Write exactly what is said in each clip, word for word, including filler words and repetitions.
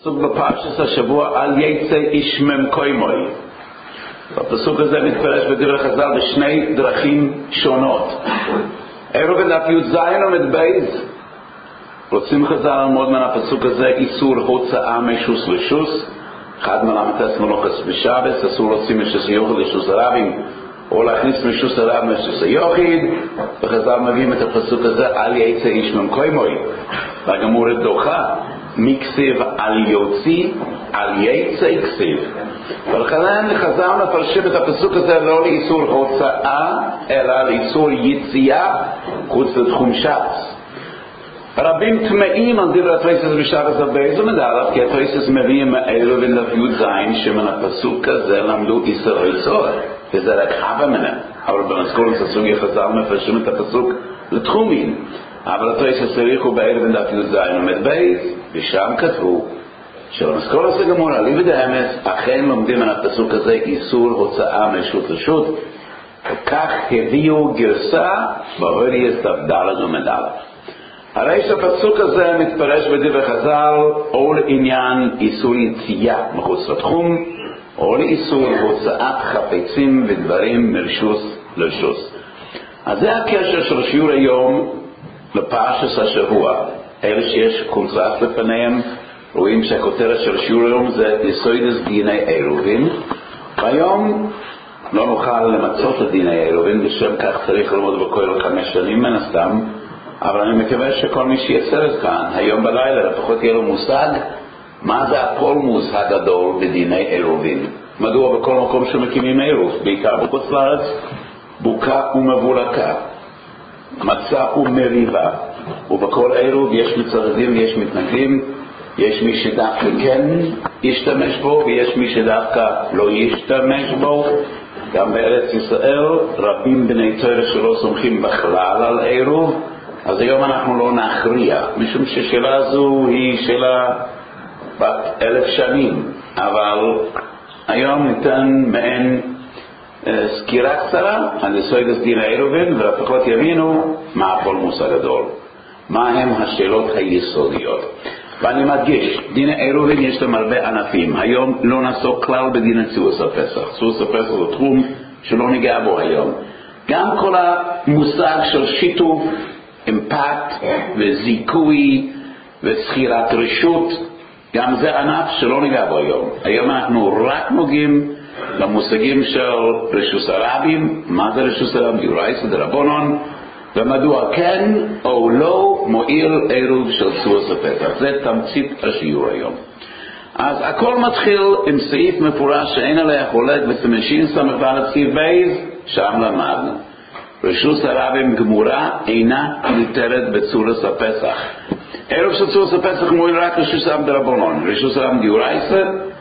פסוק בפרשת השבוע, על יצא איש ממקומו. הפסוק הזה מתפרש בדברי חז"ל בשני דרכים שונות. ערב בדף י"ז עמוד בייז, רוצים חז"ל ללמוד מן הפסוק הזה איסור הוצאה משוס לשוס. אחד מלמד מלוכס בשבס, אסור להוציא משוס יוחיד לשוס הרבים, או להכניס משוס הרב משוס היוחיד. וחז"ל מביאים את הפסוק הזה על יצא איש ממקומו. והגמור דוחה מקסיב על יוציא, על יצא כסיב. ולכן חז"ל מפרשים את הפסוק הזה לא לאיסור הוצאה, אלא לאיסור יציאה חוץ לתחום ש"ס. רבים תמאים על דברי התוספות בשבס הבייז ומדעליו, כי התוספות מביאים מאלו בדף י"ז שמן הפסוק הזה למדו איסור איסור, וזה רק חווה מנה. אבל במזכורת הסוגיה חז"ל מפרשים את הפסוק לתחומים. אבל התוספות צריכו באלו בדף י"ז עמוד בייז, ושם כתבו שבמזכורת הגמור עלי ודאמס אכן לומדים על הפסוק הזה איסור הוצאה מרשות לרשות, וכך הביאו גרסה בהוריאס דף ד' ומד'. הרי שהפסוק הזה מתפרש בדברי חז"ל או לעניין איסור יציאה מחוץ לתחום, או לאיסור הוצאת חפצים ודברים מרשות לרשות. אז זה הקשר של השיעור היום לפרשת השבוע. אלה שיש קונטרסט לפניהם רואים שהכותרת של השיעור היום זה יסודות דיני עירובין. והיום לא נוכל למצות את דיני עירובין, בשם כך צריך ללמוד בכל חמש שנים מן הסתם, אבל אני מקווה שכל מי שיצר כאן היום בלילה לפחות יהיה לו מושג מה זה הפולמוס הגדול בדיני עירובין. מדוע בכל מקום שמקימים עירוב, בעיקר בחוץ לארץ, בוקה ומבולקה, מצה ומריבה, ובכל עירוב יש מצרדים ויש מתנגדים. יש מי שדווקא כן ישתמש בו ויש מי שדווקא לא ישתמש בו. גם בארץ ישראל רבים בני תורה שלא סומכים בכלל על עירוב. אז היום אנחנו לא נכריע, משום ששאלה זו היא שאלה בת אלף שנים, אבל היום ניתן מעין אה, סקירה קצרה על יסודות דיני עירובין, ולפחות יבינו מה הפולמוס הגדול, מה הם השאלות היסודיות. ואני מדגיש, דיני עירובין יש להם הרבה ענפים. היום לא נעסוק כלל בדיני צוס הפסח. צוס הפסח הוא תחום שלא ניגע בו היום. גם כל המושג של שיתוף, אמפת וזיכוי וסחירת רשות, גם זה ענף שלא ניגע בו היום. היום אנחנו רק נוגעים למושגים של רשות הרבים. מה זה רשות הרבים? דיורייסא דרבנן, ומדוע כן או לא מועיל עירוב של צוס הפסח. זה תמצית השיעור היום. אז הכל מתחיל עם סעיף מפורש שאין עליה חולק בסימן ס"ד סעיף בייז, שם למדנו רשות הרבים גמורה אינה ניתרת בצוס הפסח. עירוב של צוס הפסח מועיל רק רשות הרבים דרבנן. רשות הרבים דיורייסא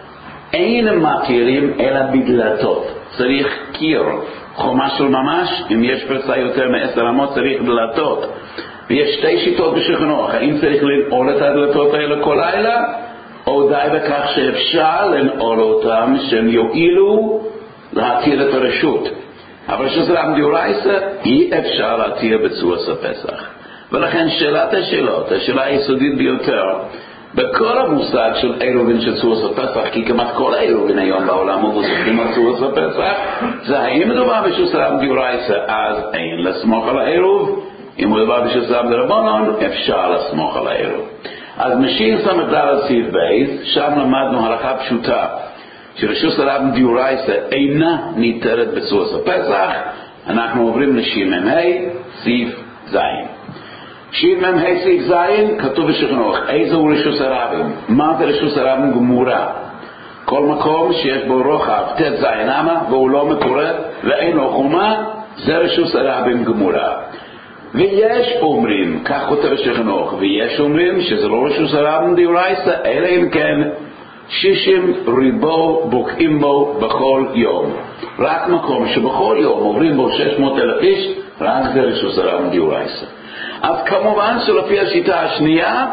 אין מתירים אלא בדלתות. צריך קיר, חומה של ממש. אם יש פרצה יותר מעשר אמות צריך דלתות. ויש שתי שיטות בשכנוך, האם צריך לנעול את הדלתות האלה כל לילה, או די בכך שאפשר לנעול אותם שהם יועילו להתיר את הרשות. אבל שזה דיורייסא אי אפשר להתיר בצוס הפסח. ולכן שאלת השאלות, השאלה היסודית ביותר בכל המושג של עירובין של צוס הפסח, כי כמעט כל העירובין היום בעולם מבוססים על צוס הפסח, זה האם מדובר ברשות הרבים דיורייסא, אז אין לסמוך על העירוב. אם מדובר ברשות הרבים דרבנן, אפשר לסמוך על העירוב. אז משין ס"ד סעיף בייז, שם למדנו הלכה פשוטה שרשות הרבים דיורייסא אינה ניתרת בצוס הפסח. אנחנו עוברים לשמ"ה סעיף ז'. שמ"ה סעיף ז' כתוב בשכנוך איזו רשות הרבים. מה זה רשות הרבים גמורה? כל מקום שיש בו רוחב ת' ז' אמה והוא לא מפורט ואין לו חומה, זה רשות הרבים גמורה. ויש אומרים, כך כותב בשכנוך, ויש אומרים שזה לא רשות הרבים דיורייסא, אלא אם כן שישים ריבו בוקעים בו בכל יום. רק מקום שבכל יום עוברים בו שש מאות אלף איש, רק זה רשות הרבים דיורייסא. אז כמובן שלפי השיטה השנייה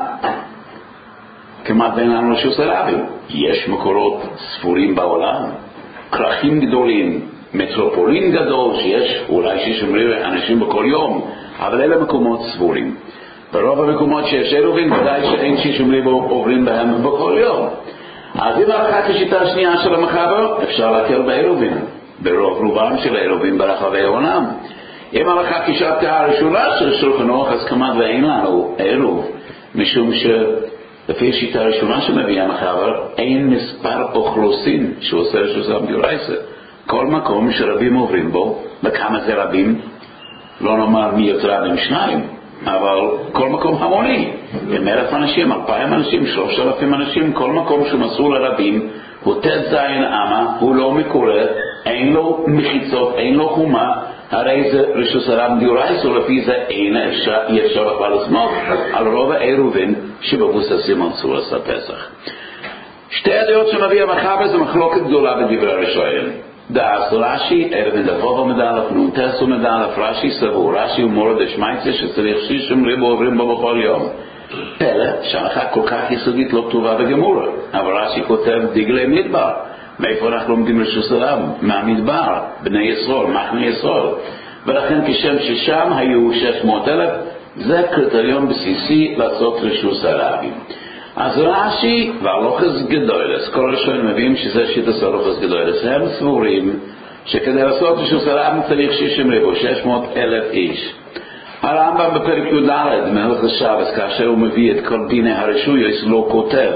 כמעט אין לנו רשות הרבים. יש מקורות ספורים בעולם, כרכים גדולים, מטרופולין גדול שיש אולי ששומרים אנשים בכל יום, אבל אלה מקומות ספורים. ברוב המקומות שיש עירובין ודאי שאין שישים ריבו עוברים בהם בכל יום. אז אם הלכה כשיטה השנייה של המחבר, אפשר להקל בעירובין, ברוב רובם של העירובין ברחבי העולם. אם הלכה כשיטה הראשונה של שולחן אורוך, אז כמעט ואין לנו עירוב, משום שלפי השיטה הראשונה שמביא המחבר, אין מספר אוכלוסין שעושה רשוסם דיורייסה. כל מקום שרבים עוברים בו, וכמה זה רבים, לא נאמר מי יותר רבים שניים, אבל כל מקום המוני, עם אלף אנשים, אלפיים אנשים, שלושת אלפים אנשים, כל מקום שמסור לרבים, הוא תת זין אמה, הוא לא מקורא, אין לו מחיצות, אין לו חומה, הרי זה רשוס הרם דיורייס, ולפי זה אין אפשר, אי אפשר בכלל לסמוך על רוב העירובין שבבוססים על צורת הפסח. שתי הדעות שמביא המחבר זה מחלוקת גדולה בדברי הראשונים. דאס רש"י, ערב דבוב ומדלף, נונטס ומדלף, רש"י סבור, רש"י ומורד השמייצה שצריך שישים ריבו עוברים בו בכל יום. פלא, שהלכה כל כך יסודית לא כתובה בגמורה, אבל רש"י כותב דגלי מדבר. מאיפה אנחנו לומדים רשוס הרם? מהמדבר, בני ישראל, מחנה ישראל. ולכן כשם ששם היו שש מאות אלף, זה קריטריון בסיסי לעשות רשוס הרבים. אז רש"י והלוחס גדולס, כל ראשונים מביאים שזה שיטת הלוחס גדולס, הם סבורים שכדי לעשות רשוס הרבים צריך שישים ריבו, שש מאות אלף איש. הרמב"ם בפרק י"ד מהלכות שבס, כאשר הוא מביא את כל דיני הרשויות, לא כותב,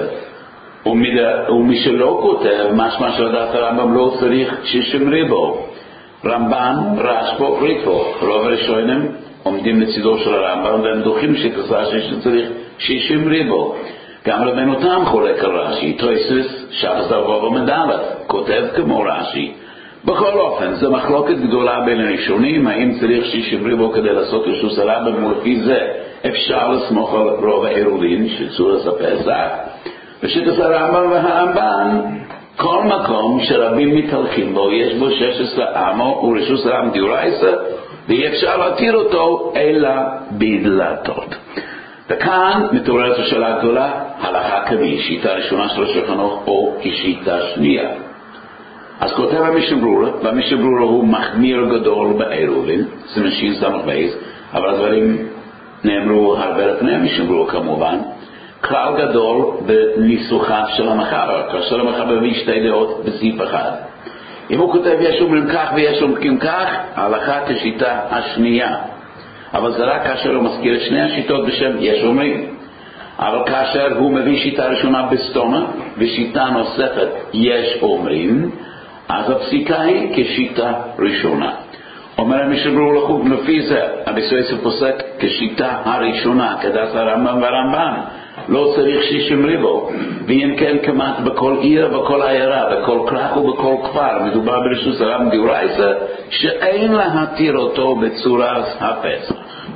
ומי שלא כותב, משמע שלדעת הרמב"ם לא צריך שישים ריבו. רמב"ן, רשב"א, ריטב"א, רוב הראשונים עומדים לצידו של הרמב"ם והם דוחים שתעשה שצריך שישים ריבו. גם רבנו תם חולק על רש"י, תוספות שבס דבוב ומדלף, כותב כמו רש"י. בכל אופן, זו מחלוקת גדולה בין הראשונים, האם צריך שישים ריבו כדי לעשות רשוס הרבים, ולפי זה אפשר לסמוך על רוב העירובין של צורת הפסח. בשיטת הרמב"ם והרמב"ן, כל מקום שרבים מתהלכים בו, יש בו שש עשרה אמו ורשוס הרם דיורייסה, ואי אפשר להתיר אותו אלא בדלתות. וכאן מתעוררת השאלה הגדולה, הלכה כמי, שיטה ראשונה של השולחן אורוך או כשיטה שנייה. אז כותב המשברורה, והמשברורה הוא מחמיר גדול בעירובין, זה משין סמך בייס, אבל הדברים נאמרו הרבה לפני המשברורה כמובן, כלל גדול בניסוחיו של המחבר, כאשר המחבר מביא שתי דעות בסעיף אחד. אם הוא כותב יש אומרים כך ויש אומרים כך, ההלכה כשיטה השנייה. אבל זה רק כאשר הוא מזכיר את שני השיטות בשם יש אומרים. אבל כאשר הוא מביא שיטה ראשונה בסתומה ושיטה נוספת יש אומרים, אז הפסיקה היא כשיטה ראשונה. אומר המשברור לחוק, לפי זה הביסויסף פוסק כשיטה הראשונה, כדעת הרמב"ם והרמב"ן, לא צריך שישים ריבו, ואם כן כמעט בכל עיר, בכל עיירה, בכל כרך ובכל כפר, מדובר ברשוס הרם דיורייסה, שאין להתיר אותו בצורת הפסח.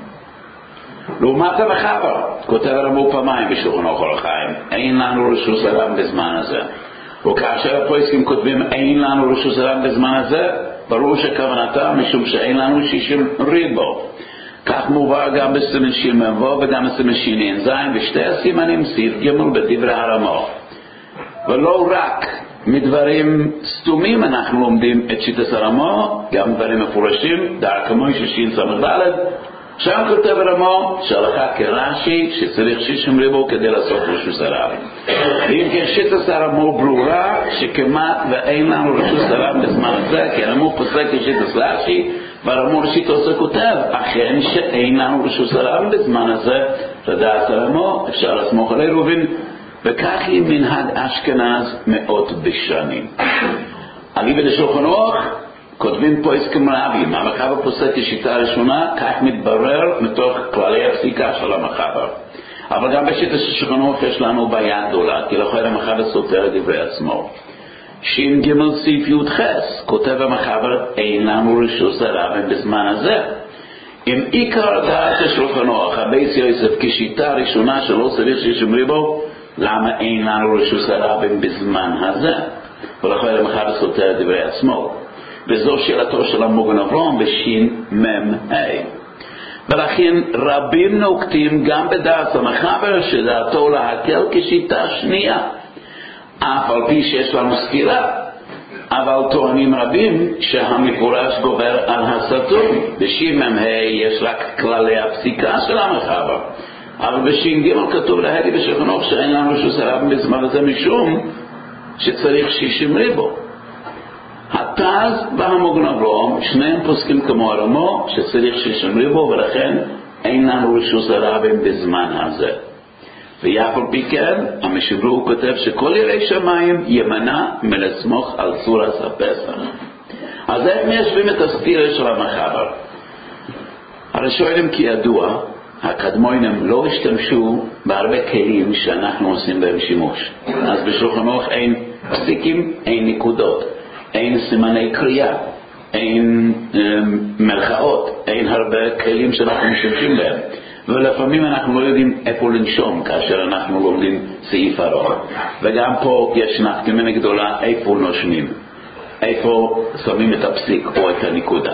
לעומת המחבר, כותב הרמב"ם פעמיים בשולחן אורוך החיים, אין לנו רשוס הרם בזמן הזה. וכאשר הפוסקים כותבים אין לנו רשוס הרם בזמן הזה, ברור שכוונתם משום שאין לנו שישים ריבו. כך מובא גם בסימן שימבו וגם בסימן שינין זין, ושתי הסימנים סעיף ג' בדברי הרמ"א. ולא רק מדברים סתומים אנחנו לומדים את שיטת הרמ"א, גם דברים מפורשים, דרך מוישה שין סמך ד', שם כותב הרמ"א שהלכה כרש"י שצריך שישים ריבו כדי לעשות רשוס הרבים. ואם כן שיטת הרמ"א ברורה שכמעט ואין לנו רשוס הרבים בזמן הזה, כי הרמ"א פוסק כשיטת רש"י, והרמ"א ראשית עושה כותב אכן שאין לנו רשוס הרבים בזמן הזה, לדעת הרמ"א אפשר לסמוך על עירובין, וכך היא מנהג אשכנז מאות בשנים. אליבא דשולחן אורוך כותבים פה הסכם רבים, המחבר פוסק כשיטה הראשונה, כך מתברר מתוך כללי הפסיקה של המחבר. אבל גם בשיטה של שולחן אורוך יש לנו בעיה גדולה, כי לכן המחבר סותר את דברי עצמו. שין ג' סעיף י"ח כותב המחבר אין לנו רשוס הרבים בזמן הזה. אם עיקר דעת של שולחן אורוך, הבייס יוסף כשיטה ראשונה שלא צריך שישים ריבו, למה אין לנו רשוס הרבים בזמן הזה? ולכן המחבר סותר את דברי עצמו. וזו שאלתו של המוגן אברהם בשין מם ה'. ולכן רבים נוקטים גם בדעת המחבר שדעתו להקל כשיטה שנייה, אף על פי שיש לנו סתירה, אבל טוענים רבים שהמפורש גובר על הסתום. בשין מם ה' יש רק כללי הפסיקה של המחבר, אבל בש"ג כתוב להדי בשולחן שאין לנו רשות הרבים בזמן הזה משום שצריך שישים ריבו. התז והמוגן אברהם שניהם פוסקים כמו הרמו שצריך שישים ריבו, ולכן אין לנו רשות הרבים בזמן הזה. ויחד פי כן המשברור כותב שכל יראי שמיים ימנע מלסמוך על צורת הפסח. אז הם מיישבים את הסתירה של המחבר. הרי שואלים כי ידוע הקדמונים לא השתמשו בהרבה כלים שאנחנו עושים בהם שימוש. אז בשולחן ערוך אין פסיקים, אין נקודות, אין סימני קריאה, אין מרכאות, אין הרבה כלים שאנחנו משתמשים בהם. ולפעמים אנחנו לא יודעים איפה לנשום כאשר אנחנו לומדים סעיף ארוך. וגם פה יש נפקא גדולה איפה נושמים, איפה שמים את הפסיק או את הנקודה.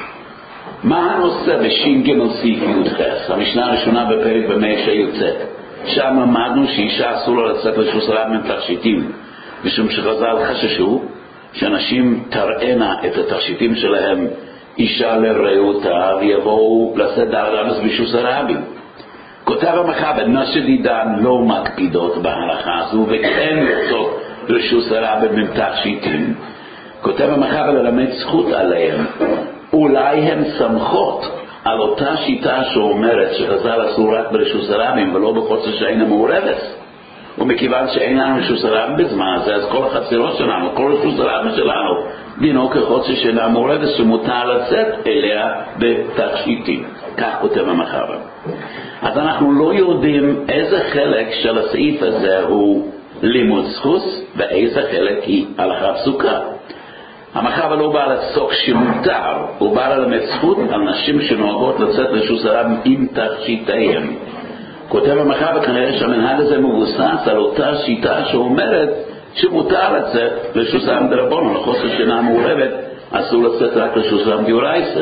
מה הנושא בש"ג סעיף י"ח? המשנה הראשונה בפרק במאה שי"ט. שם למדנו שאישה אסור לה לצאת לרשות הרבים עם תכשיטים, משום שחז"ל חששו שאנשים תראינה את התכשיטים שלהם אישה לרעותה ויבואו לשאת דרדרס ברשות הרבים. כותב המחבר, נשים דידן לא מקפידות בהלכה הזו וכן יוצאות לרשות הרבים עם תכשיטים. כותב המחבר ללמד זכות עליהם, אולי הן סמכות על אותה שיטה שאומרת שחז"ל אסור רק ברשות הרבים ולא בחוצה שאינה מעורבת. ומכיוון שאין לנו רשות הרבים בזמן הזה, אז כל החצרות שלנו, כל רשות הרבים שלנו דינו כחוצה שאינה מעורבת שמותר לצאת אליה בתכשיטים. כך כותב המחבר. אז אנחנו לא יודעים איזה חלק של הסעיף הזה הוא לימוד זכות ואיזה חלק היא הלכה פסוקה. המחבר לא בא לפסוק שמותר, הוא בא ללמד זכות על נשים שנוהגות לצאת לרשות הרבים עם תכשיטיהם. כותב המחבר כנראה שהמנהג הזה מבוסס על אותה שיטה שאומרת שמותר לצאת לרשות הרבים דרבנן, לחוצה שאינה מעורבת אסור לצאת רק לרשות הרבים דאורייתא,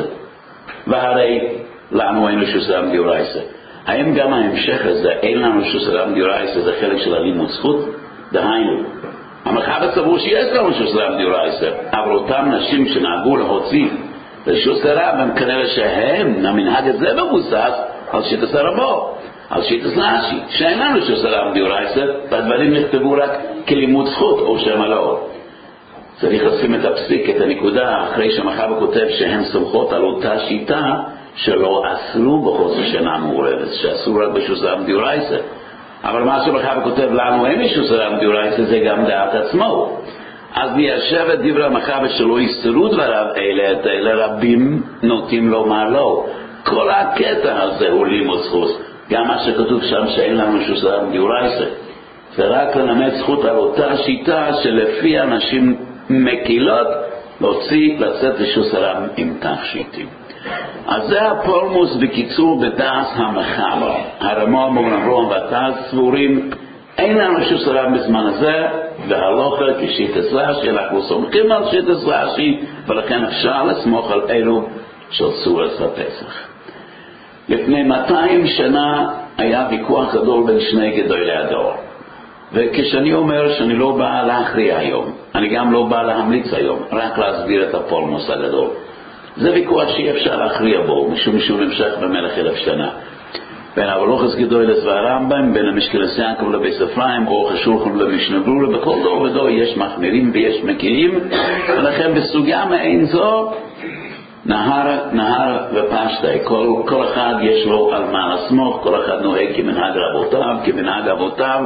והרי לנו אין רשות הרבים דאורייתא. האם גם ההמשך הזה אין לנו רשות הרבים דאורייתא זה חלק של הלימוד זכות? דהיינו המחבר סבור שיש לנו רשות הרבים דאורייתא, אבל אותם נשים שנהגו להוציא לרשות הרבים כנראה שהם המנהג הזה מבוסס על שיטת הרמו, על שיטת רש"י, שאין לנו רשות הרבים דאורייתא, והדברים נכתבו רק כלימוד זכות או שם לא. צריך לשים את הפסיק, את הנקודה, אחרי שהמחבר כותב שהן סומכות על אותה שיטה שלא אסרו בחוצה שאינה מעורבת, שאסרו רק ברשות הרבים דאורייתא. אבל מה שהמחבר כותב לנו אין רשות הרבים דאורייתא זה גם דעת עצמו. אז ניישב את דברי המחבר שלא יסתרו דבריו אלה, את אלה רבים נוטים לומר לא. כל הקטע הזה הוא לימוד זכות. גם מה שכתוב שם שאין לנו רשות הרבים דאורייתא זה רק ללמד זכות על אותה שיטה שלפי אנשים מקילות להוציא לצאת לרשות הרבים עם תכשיטים. אז זה הפולמוס בקיצור בדעת המחבר. הרמו, המוגן אברהם והתז סבורים אין לנו רשות הרבים בזמן הזה, והלוכה כשיטת רש"י, אנחנו סומכים על שיטת רש"י, ולכן אפשר לסמוך על אלו של צורת הפסח. לפני מאתיים שנה היה ויכוח גדול בין שני גדולי הדור, וכשאני אומר שאני לא בא להכריע היום, אני גם לא בא להמליץ היום, רק להסביר את הפולמוס הגדול. זה ויכוח שאי אפשר להכריע בו, משום שהוא נמשך במלך אלף שנה. בין אבולוחס גדולס והרמב"ם, בין המשקלס יעקב לבית אפרים, אורך השולחן למשנה ברורה, בכל דור ודור יש מחמירים ויש מקילים, ולכן בסוגיה מעין זו, נהר, נהר ופשטי, כל, כל אחד יש לו על מה לסמוך, כל אחד נוהג כמנהג רבותיו, כמנהג אבותיו.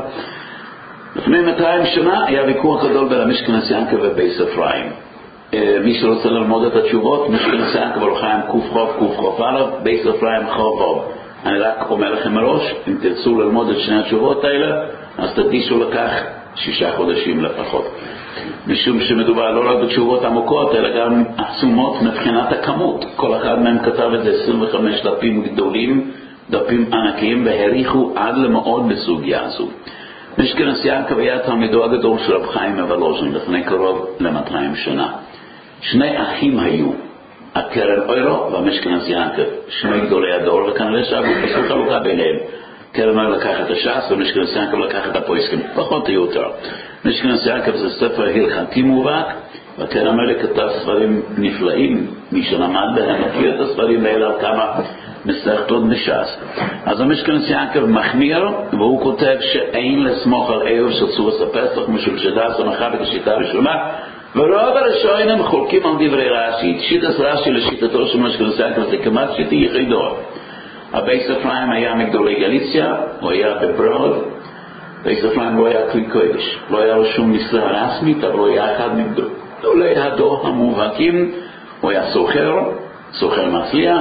לפני מאתיים שנה היה ויכוח גדול בין המשקלס יעקב ובית אפרים. מי שרוצה ללמוד את התשובות, משכנס יעקב הולכים קוף חוב, קוף חוב א', בית אפרים חוב חוב. אני רק אומר לכם מראש, אם תרצו ללמוד את שני התשובות האלה, אז תקדישו לכך שישה חודשים לפחות. משום שמדובר לא רק בתשובות עמוקות, אלא גם עצומות מבחינת הכמות. כל אחד מהם כתב את זה עשרים וחמישה דפים גדולים, דפים ענקיים, והריחו עד למאוד בסוגיה הזו. משכנס יעקב היה תלמידו הגדול של רב חיים מוולוז'ין לפני קרוב ל-מאתיים שנה. שני אחים היו, הקרן אוירו והמשכנס יעקב, שני גדולי הדור, וכנראה שעשו חלוקה ביניהם. קרן אוירו לקח את הש"ס ומשכנס יעקב לקח את הפויסקים, פחות או יותר. משכנס יעקב זה ספר הלכתי מובהק, והקרן אוירו כתב ספרים נפלאים, מי שלמד בהם מכיר את הספרים האלה על כמה מסכתות בש"ס. אז המשכנס יעקב מחמיר, והוא כותב שאין לסמוך על ערב של סעודת הפסח, משום שדעת הנחה בכשיטה ראשונה, ורוב הראשונים חולקים על דברי רש"י. שיטת רש"י לשיטתו של המשכנס יעקב זה כמעט שיטה יחידו. הבייס אפרים היה מגדולי גליציה, הוא היה בברוד, בייס אפרים לא היה כלי קודש, לא היה לו שום משרה רסמית, אבל הוא היה אחד מגדולי הדור המובהקים, הוא היה סוחר, סוחר מצליח,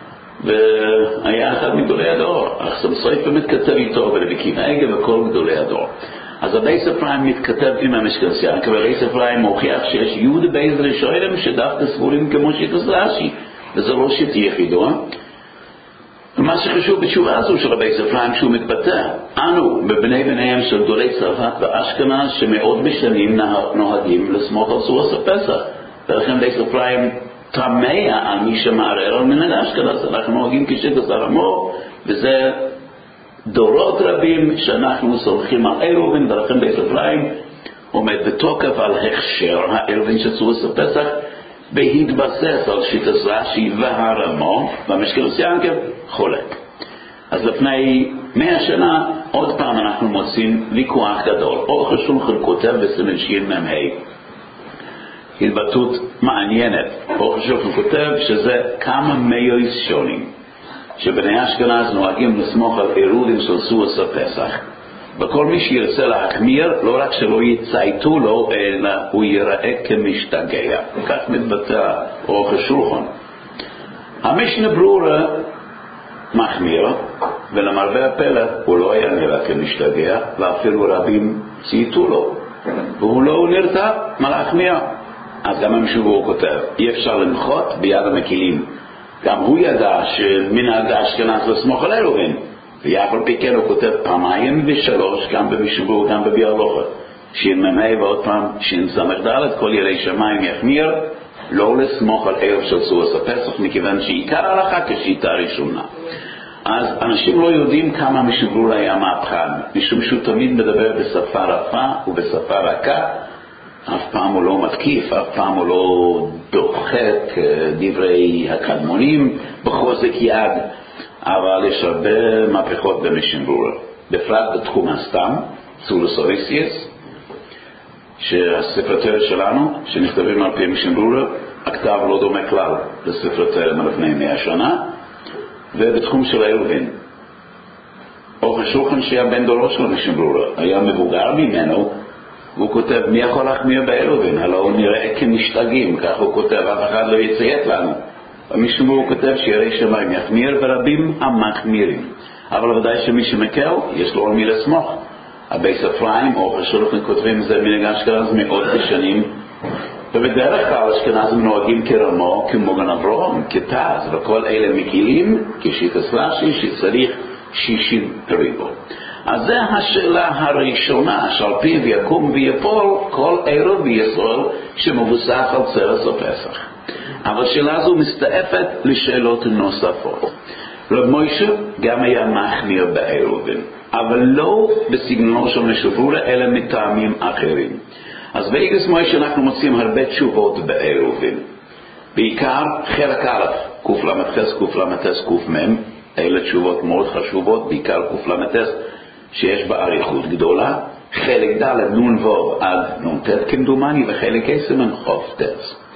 והיה אחד מגדולי הדור. עכשיו סויפה מתכתב איתו ולבקים העגל וכל גדולי הדור. אז הבייס אפרים מתכתב עם המשכנס יעקב, והבייס אפרים מוכיח שיש יהודה בייס ראשונים שדווקא סבורים כמו שיטת רש"י, וזה לא שיטה יחידו. ומה שחשוב בתשובה הזו של הבייס אפרים שהוא מתבטא, אנו בבני בניהם של גדולי צרפת ואשכנז שמאות בשנים נוהגים לסמוך על סעודת הפסח, ולכן בייס אפרים תמה על מי שמערער על מנהג אשכנז. אנחנו נוהגים כשיטת הרמ"א, וזה דורות רבים שאנחנו סומכים על עירובין, ולכן בייס אפרים עומד בתוקף על הכשר העירובין של סעודת הפסח, בהתבסס על שיטת רש"י והרמ"א, והמשכנס יעקב חולק. אז לפני מאה שנה עוד פעם אנחנו מוצאים ויכוח גדול. אורך השולחן כותב בסימן שמ"ה התבטאות מעניינת. אורך השולחן כותב שזה כמה מאיוס שונים שבני אשכנז נוהגים לסמוך על עירובין של סעודת הפסח, וכל מי שירצה להחמיר לא רק שלא יצייתו לו, אלא הוא ייראה כמשתגע. כך מתבטא אורך השולחן. המשנה ברורה מחמיר, ולמרבה הפלא הוא לא היה נראה כמשתגע, ואפילו רבים צייתו לו, והוא לא נרתע מה להחמיר. אז גם המשנה ברורה כותב, אי אפשר למחות ביד המקילים. גם הוא ידע שמנהג אשכנז לסמוך על עירובין, ויחד פי כן הוא כותב פעמיים ושלוש, גם במשנה ברורה גם בביאר הלכה, שמ"ה ועוד פעם שס"ד, כל ירא שמיים יחמיר לא לסמוך על ערב של סעודת הפסח, מכיוון שעיקר ההלכה כשיטה ראשונה. אז אנשים לא יודעים כמה משנה ברורה היה מהפכן, משום שהוא תמיד מדבר בשפה רפה ובשפה רכה, אף פעם הוא לא מתקיף, אף פעם הוא לא דוחק דברי הקדמונים בחוזק יד, אבל יש הרבה מהפכות במשנה ברורה, בפרט בתחום הסתם, צולוס אוריסיאס, שהספר תורה שלנו, שנכתבים על פי משנה ברורה, הכתב לא דומה כלל לספר תורה מלפני מאה שנה, ובתחום של העירובין. אורך השולחן שהיה בן דורו של משנה ברורה, היה מבוגר ממנו, והוא כותב, מי יכול להחמיר בעירובין? הלא הוא נראה כמשתגעים, כך הוא כותב, אף אחד לא יציית לנו. המשנה ברורה הוא כותב שירא שמיים יחמיר ורבים המחמירים. אבל ודאי שמי שמקל, יש לו על מי לסמוך. הבייס אפרים, אורך השולחן כותבים, זה מנהג אשכנז מאות בשנים, ובדרך כלל אשכנזים נוהגים כרמ"א, כמוגן אברהם, כתז, וכל אלה מקילים כשיטת רש"י שצריך שישים ריבו. אז זו השאלה הראשונה שעל פיו יקום ויפול כל ערב בישראל שמבוסס על צרס הפסח. אבל השאלה הזו מסתעפת לשאלות נוספות. רב מוישה גם היה מחמיר בעירובין, אבל לא בסגנונו של משנה ברורה, אלא מטעמים אחרים. אז באיגרס מוישה אנחנו מוצאים הרבה תשובות בעירובין. בעיקר חלק א', קל"ח, קל"ס, קמ"ם, אלה תשובות מאוד חשובות, בעיקר קל"ס שיש בה אריכות גדולה, חלק ד' נון וו עד נון ת' כמדומני, וחלק עשר מן חוף ת'.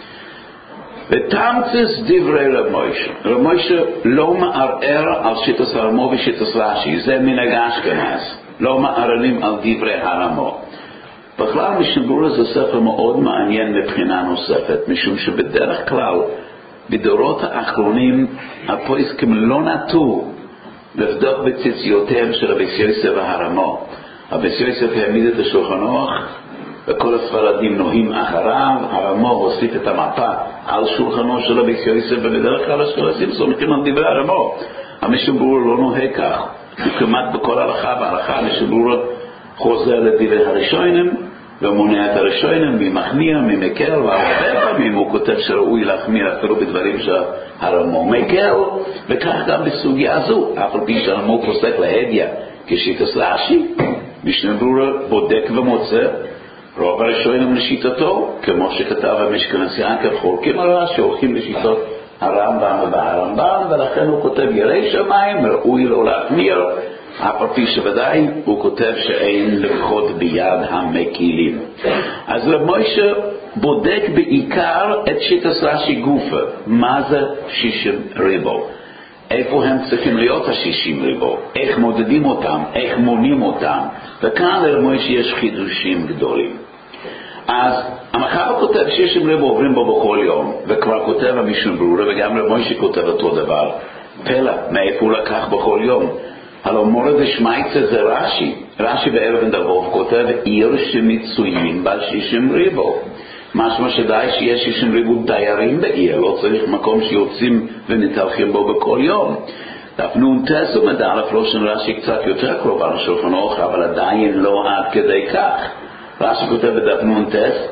ותמצס דברי רב מוישה. רב מוישה לא מערער על שיטת הרמ"א ושיטת רש"י, זה מנהג אשכנז, לא מערערים על דברי הרמ"א. בכלל משנה ברורה זה ספר מאוד מעניין מבחינה נוספת, משום שבדרך כלל בדורות האחרונים הפויסקים לא נטו לבדוק בציציותיהם של רבי יוסף והרמ"א. רבי יוסף העמיד את השולחן ערוך וכל הספרדים נוהים אחריו, הרמ"א הוסיף את המפה על שולחנו של רבי יוסף, ובדרך כלל אשכנזים סומכים על דברי הרמ"א. המשנה ברורה לא נוהג כך, וכמעט בכל הלכה והלכה המשנה ברורה חוזר לדברי הראשונים ומונע את הראשונים ממחמיר, ממקל, והרבה פעמים הוא כותב שראוי להחמיר אפילו בדברים שהרמ"א מקל, וכך גם בסוגיה הזו, אף על פי שהרמ"א פוסק להדיא כשיטת רש"י, משנה ברורה בודק ומוצא רוב הראשונים לשיטתו, כמו שכתב המשכנס יעקב, חולקים על רש"י, הולכים לשיטות הרמב"ם והרמב"ן, ולכן הוא כותב ירא שמיים, ראוי לו להחמיר, אף על פי שוודאי הוא כותב שאין לפחות ביד המקילים. אז למוישה בודק בעיקר את שיטת רש"י גופה, מה זה שישים ריבו, איפה הם צריכים להיות השישים ריבו, איך מודדים אותם, איך מונים אותם, וכאן למוישה יש חידושים גדולים. אז המחבר כותב שישים ריבו עוברים בו בכל יום, וכבר כותב המשנה ברורה, וגם למוישה כותב אותו דבר. פלא, מאיפה הוא לקח בכל יום? הלא מורה דשמייצה זה רש"י. רש"י באבן דבוב כותב עיר שמצויים בה שישים ריבו. משמע שדי שיש שישים ריבו דיירים בעיר, לא צריך מקום שיוצאים ונתהלכים בו בכל יום. דף נון תס ומדע לפלושן רש"י קצת יותר קרובה לשולחן ערוך, אבל עדיין לא עד כדי כך. רש"י כותב בדף נון תס,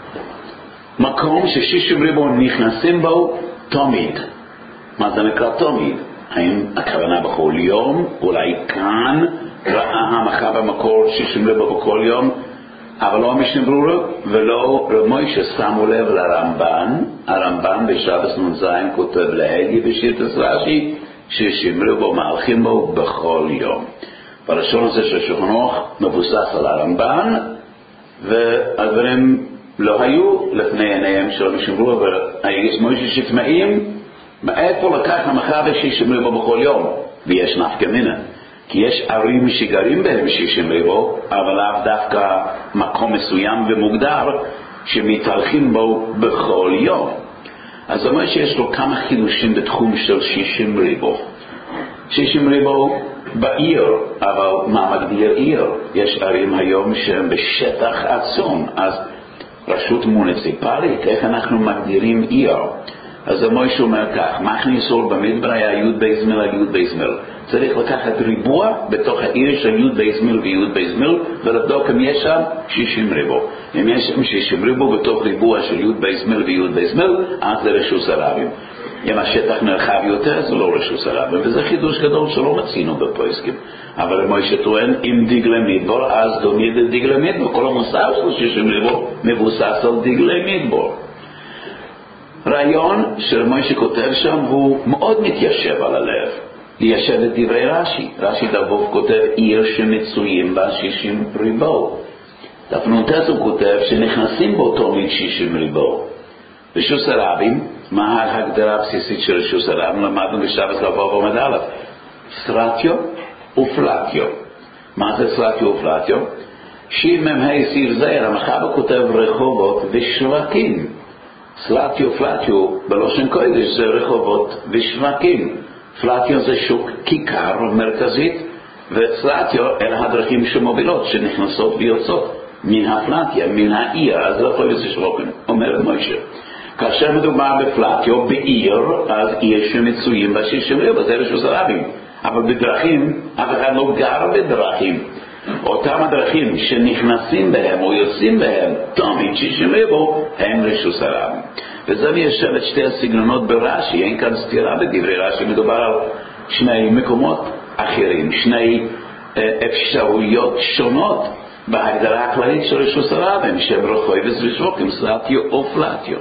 מקום ששישים ריבו נכנסים בו תמיד. מה זה נקרא תמיד? האם הכוונה בכל יום? אולי כאן ראה המחבר במקור שישים ריבו בכל יום, אבל לא המשנה ברורה ולא מוישה שמו לב לרמב"ן. הרמב"ן בשבס נ"ז כותב להגי בשיטת רש"י שישים ריבו מהלכים בו בכל יום. והלשון הזה של שולחן ערוך מבוסס על הרמב"ן, והדברים לא היו לפני עיניהם של המשנה ברורה, והיש מוישה שטמאים מאיפה לקח המחבר שישים ריבו בכל יום. ויש נפקא מינה, כי יש ערים שגרים בהם שישים ריבו, אבל לאו דווקא מקום מסוים ומוגדר שמתהלכים בו בכל יום. אז זאת אומרת שיש לו כמה חילושים בתחום של שישים ריבו. שישים ריבו בעיר, אבל מה מגדיר עיר? יש ערים היום שהם בשטח עצום, אז רשות מוניציפלית, איך אנחנו מגדירים עיר? אז המוישה אומר כך, מכניסור במדבר היה י' בייזמל על י' בייזמל. צריך לקחת ריבוע בתוך העיר של י' בייזמל וי' בייזמל, ולבדוק אם יש שם שישים ריבו. אם יש שם שישים ריבו בתוך ריבוע של י' בייזמל וי' בייזמל, אז זה רשות הרבים. אם השטח נרחב יותר, זה לא רשות הרבים, וזה חידוש גדול שלא מצינו בפויסקים. אבל המוישה טוען, אם דגלי מדבור, אז דומיד את דגלי מדבור. כל המוסר של שישים ריבו מבוסס על דגלי מדבור. רעיון שמוישה כותב שם הוא מאוד מתיישב על הלב, ליישב את דברי רש"י. רש"י דבוב כותב עיר שמצויים בה שישים ריבו. דף נון תס הוא כותב שנכנסים בו תמיד שישים ריבו. רשות הרבים, מה ההגדרה הבסיסית של רשות הרבים? למדנו בשבת לבוא ועומד א', סרטיו ופלטיו. מה זה סרטיו ופלטיו? שיר ממהי סיר זהר, המחבר כותב רחובות ושווקים. סלטיו פלטיו בלושן קודש זה רחובות ושווקים. פלטיו זה שוק כיכר מרכזית, וסלטיו אלה הדרכים שמובילות שנכנסות ויוצאות מן הפלטיה, מן העיר. אז לא יכול להיות שווקים, אומר מוישה. כאשר מדובר בפלטיו, בעיר, אז עיר שמצויים בה שישים ריבו, זה רשות הרבים. אבל בדרכים, אף אחד לא גר בדרכים. אותם הדרכים שנכנסים בהם או יוצאים בהם תמיד שישים ריבו הם רשות הרבים. וזה מיישב את שתי הסגנונות ברש"י. אין כאן סתירה בדברי רש"י, מדובר על שני מקומות אחרים, שני אפשרויות שונות בהגדרה הכללית של רשות הרבים, שהם רחובות ושווקים, סלטיו או פלטיו.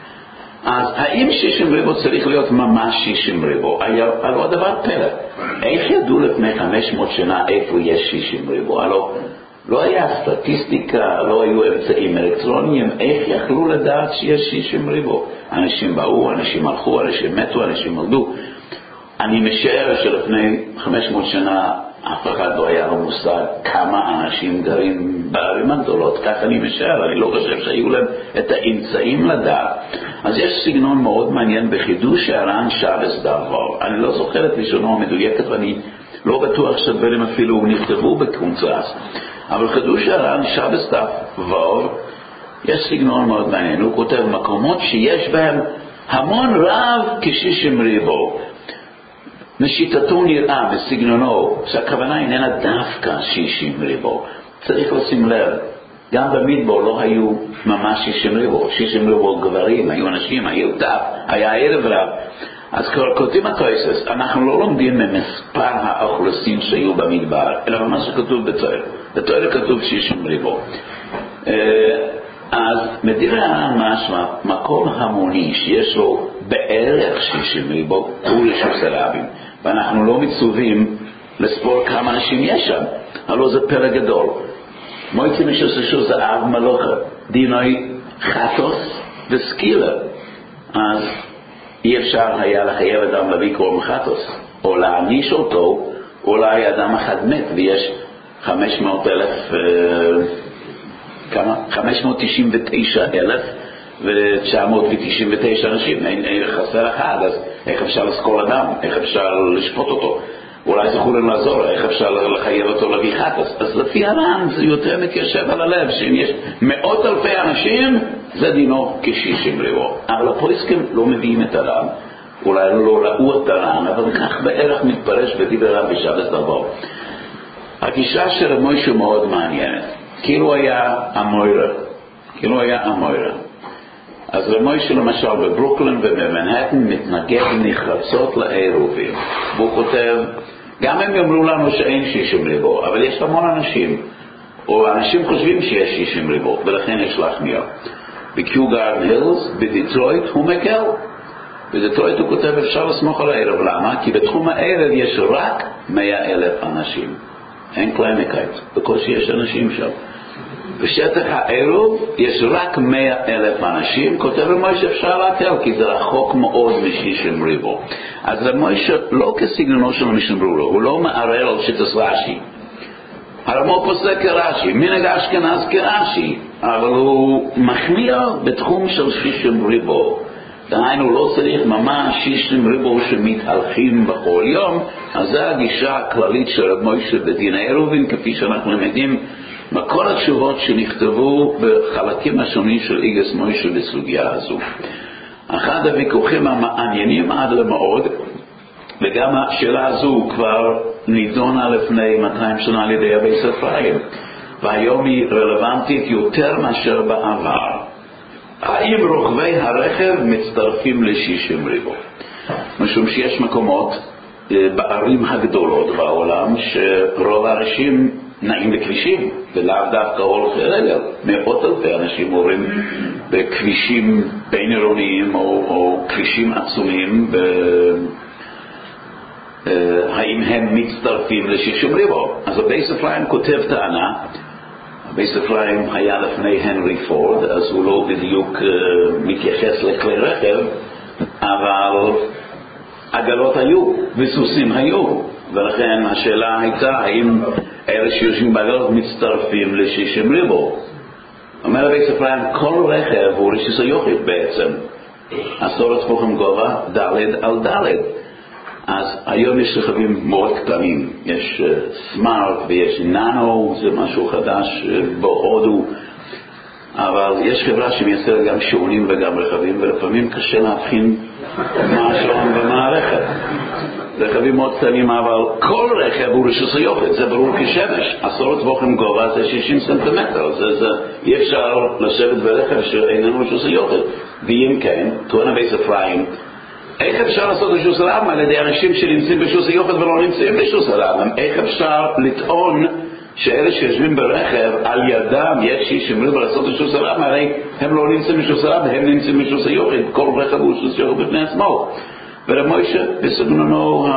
אז האם שישים ריבו צריך להיות ממש שישים ריבו? הלא הדבר פלא. איך ידעו לפני חמש מאות שנה איפה יש שישים ריבו? הלא לא היה סטטיסטיקה, לא היו אמצעים אלקטרוניים. איך יכלו לדעת שיש שישים ריבו? אנשים באו, אנשים הלכו, אנשים מתו, אנשים נולדו. אני משער שלפני חמש מאות שנה אף אחד לא היה לו מושג כמה אנשים גרים בערים הגדולות. כך אני משער, אני לא חושב שהיו להם את האמצעים לדעת. אז יש סגנון מאוד מעניין בחידוש שהר"ן שבס דרור. אני לא זוכר את לשונו המדויקת, ואני לא בטוח שדברים אפילו נכתבו בקונצרס. אבל חידוש הר"ן שבס דרור, יש סגנון מאוד מעניין. הוא כותב מקומות שיש בהם המון רב כשישים ריבו. משיטתו נראה בסגנונו שהכוונה איננה דווקא שישים ריבו. צריך לשים לב, גם במדבור לא היו ממש שישים ריבו. שישים ריבו גברים, היו אנשים, היו טף, היה ערב רב. אז כותבים התויסס, אנחנו לא לומדים ממספר האוכלוסין שהיו במדבר, אלא ממש שכתוב בתואר. בתואר כתוב שישים ריבו. אז מדברי הר"ן משמע, כל המוני שיש לו בערך שישים ריבו הוא רשוס הרבים, ואנחנו לא מצווים לספור כמה אנשים יש שם. הלא זה פלא גדול. מויצי משוס רשוס זה אב מלוכה, דינוי חטוס וסקילה. אז אי אפשר היה לחייב אדם להביא קורבן חטוס, או להעניש אותו. אולי אדם אחד מת ויש חמש מאות אלף, כמה? חמש מאות תשעים ותשע אלף ותשע מאות תשעים ותשע אנשים, חסר אחד, אז איך אפשר לזכור אדם? איך אפשר לשפוט אותו? אולי זה יכולים לעזור, איך אפשר לחייב אותו להביא חטוס? אז לפי הר"ן זה יותר מתיישב על הלב, שאם יש מאות אלפי אנשים, זה דינו כשישים ריבו. אבל הפויסקים לא מביאים את הר"ן, אולי לא ראו את הר"ן, אבל כך בערך מתפרש בדיבר רב בשבס דרבו. הגישה של רב מוישה מאוד מעניינת, כאילו היה אמוירה, כאילו היה אמוירה. אז רב מוישה למשל בברוקלין ובמנהטן מתנגד נחרצות לעירובים, והוא כותב, גם הם יאמרו לנו שאין שישים ריבו, אבל יש המון אנשים, או אנשים חושבים שיש שישים ריבו, ולכן יש להחמיר. בקיו גארדן הילס, בדיטרויט הוא מקל. בדיטרויט הוא כותב אפשר לסמוך על הערב. למה? כי בתחום הערב יש רק מאה אלף אנשים. אין קליניקאית, בקושי יש אנשים שם. בשטח הערב יש רק מאה אלף אנשים, כותב למוישה אפשר להקל, כי זה רחוק מאוד משישים ריבו. אז למוישה לא כסגנונו של המשנה ברורה, הוא לא מערער על שיטת רש"י. הרמו פוסק כרש"י, מנהג אשכנז כרש"י, אבל הוא מחמיר בתחום של שישים ריבו. דהיינו לא צריך ממש שישים ריבו שמתהלכים בכל יום. אז זה הגישה הכללית של רב מוישה בדין העירובין, כפי שאנחנו למדים מכל התשובות שנכתבו בחלקים השונים של איגס מוישה בסוגיה הזו. אחד הוויכוחים המעניינים עד למאוד, וגם השאלה הזו כבר נידונה לפני מאתיים שנה על ידי הבית ספריים, והיום היא רלוונטית יותר מאשר בעבר. האם רוכבי הרכב מצטרפים ל-שישים ריבו? משום שיש מקומות בערים הגדולות בעולם שרוב האנשים נעים בכבישים, ולאו דווקא הולכי רגל. מאות אלפי אנשים עוברים בכבישים בין עירוניים או, או כבישים עצומים. ב... האם הם מצטרפים ל-שישים ריבו? אז הבית ספריים כותב טענה. הבית ספריים היה לפני הנרי פורד, אז הוא לא בדיוק uh, מתייחס לכלי רכב, אבל עגלות היו וסוסים היו, ולכן השאלה הייתה האם אלה שיושבים בעגלות מצטרפים ל-שישים ריבו. אומר הבית ספריים, כל רכב הוא רשיס היוחד בעצם. עשור עצמוכם גובה דלת על דלת. אז היום יש רכבים מאוד קטנים, יש סמארט ויש נאנו, זה משהו חדש בהודו, אבל יש חברה שמייצרת גם שעונים וגם רכבים, ולפעמים קשה להבחין מה השעון ומה הרכב. רכבים מאוד קטנים, אבל כל רכב הוא רשוס היוחד, זה ברור כשמש. עשרות ווכם גובה זה שישים סנטימטר, זה, זה, אי אפשר לשבת ברכב שאיננו רשוס היוחד. ואם כן, טוען הבית ספריים, איך אפשר לעשות רשוס הרבים על ידי אנשים שנמצאים בשוס היוחד ולא נמצאים בשוס הרבים? איך אפשר לטעון שאלה שיושבים ברכב על ידם יש שישים ריבו לעשות רשוס הרבים? הרי הם לא נמצאים בשוס הרבים, הם נמצאים בשוס היוחד. כל רכב הוא שוס היוחד בפני עצמו. ורב מוישה בסגנונו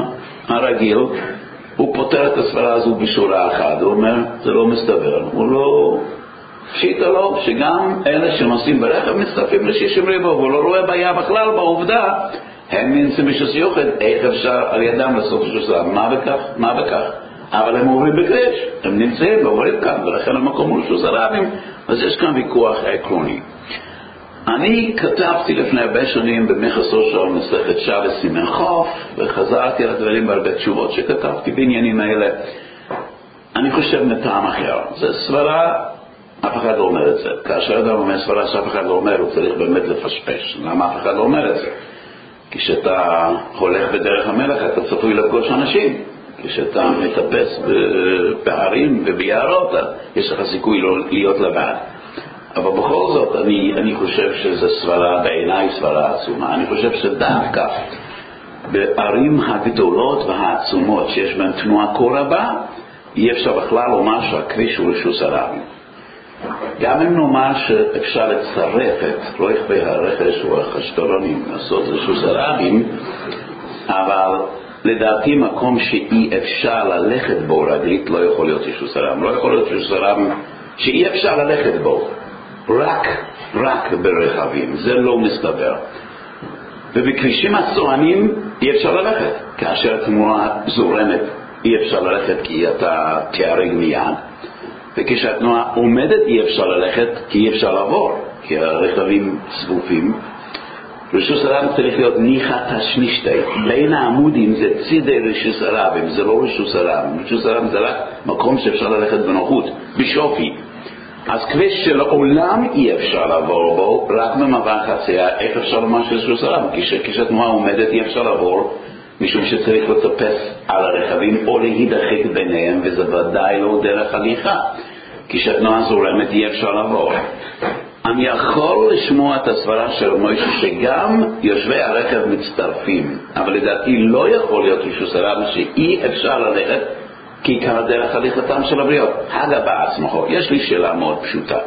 הרגיל הוא פותר את הסברה הזו בשורה אחת. הוא אומר זה לא מסתבר, הוא לא פשיטה לו שגם אלה שנוסעים ברכב מצטרפים ל-שישים ריבו, והוא לא רואה בעיה בכלל בעובדה הם נמצאים בשוס היוחד. איך אפשר על ידם לעשות רשוס הרבים? מה בכך? מה בכך? אבל הם עוברים בכביש, הם נמצאים ועוברים כאן, ולכן המקום הוא רשוס הרבים. אז יש כאן ויכוח עקרוני. אני כתבתי לפני הרבה שנים במכסו של מסכת שבת סימן חוף, וחזרתי על הדברים בהרבה תשובות שכתבתי בעניינים האלה. אני חושב מטעם אחר. זה סברה, אף אחד לא אומר את זה. כאשר אדם אומר סברה שאף אחד לא אומר, הוא צריך באמת לפשפש. למה אף אחד לא אומר את זה? כשאתה הולך בדרך המלך, אתה צפוי לפגוש אנשים. כשאתה מטפס בהרים וביערות, יש לך סיכוי לא להיות לבד. אבל בכל זאת, אני, אני חושב שזה סברה, בעיניי סברה עצומה. אני חושב שדווקא בערים הגדולות והעצומות שיש בהן תנועה כה רבה, אי אפשר בכלל לומר שהכביש הוא רשוס הרבים. גם אם נאמר שאפשר לצרף את רוכבי הרכש או החשטרונים לעשות רשוס הרבים, אבל לדעתי מקום שאי אפשר ללכת בו רגלית לא יכול להיות רשוס הרם. לא יכול להיות רשוס הרם שאי אפשר ללכת בו, רק, רק ברכבים. זה לא מסתבר. ובכבישים הסוענים אי אפשר ללכת. כאשר התנועה זורמת אי אפשר ללכת כי אתה תיהרג מיד. וכשהתנועה עומדת אי אפשר ללכת כי אי אפשר לעבור, כי הרכבים צפופים. רשוס הרם צריך להיות ניחא תשנישתי. בין העמודים זה צידי רשוס הרבים, זה לא רשוס הרם. רשוס הרם זה רק מקום שאפשר ללכת בנוחות, בשופי. אז כביש שלעולם אי אפשר לעבור בו, רק במעבר חצייה, איך אפשר לומר של רשוס הרם? כשהתנועה עומדת אי אפשר לעבור, משום שצריך לטפס על הרכבים או להידחק ביניהם, וזה ודאי לא דרך הליכה. כשהתנועה זורמת אי אפשר לעבור. אני יכול לשמוע את הסברה של מוישה שגם יושבי הרכב מצטרפים, אבל לדעתי לא יכול להיות רשוס הרם שאי אפשר ללכת כי עיקר דרך הליכתם של הבריות. הגה בעצמו. יש לי שאלה מאוד פשוטה.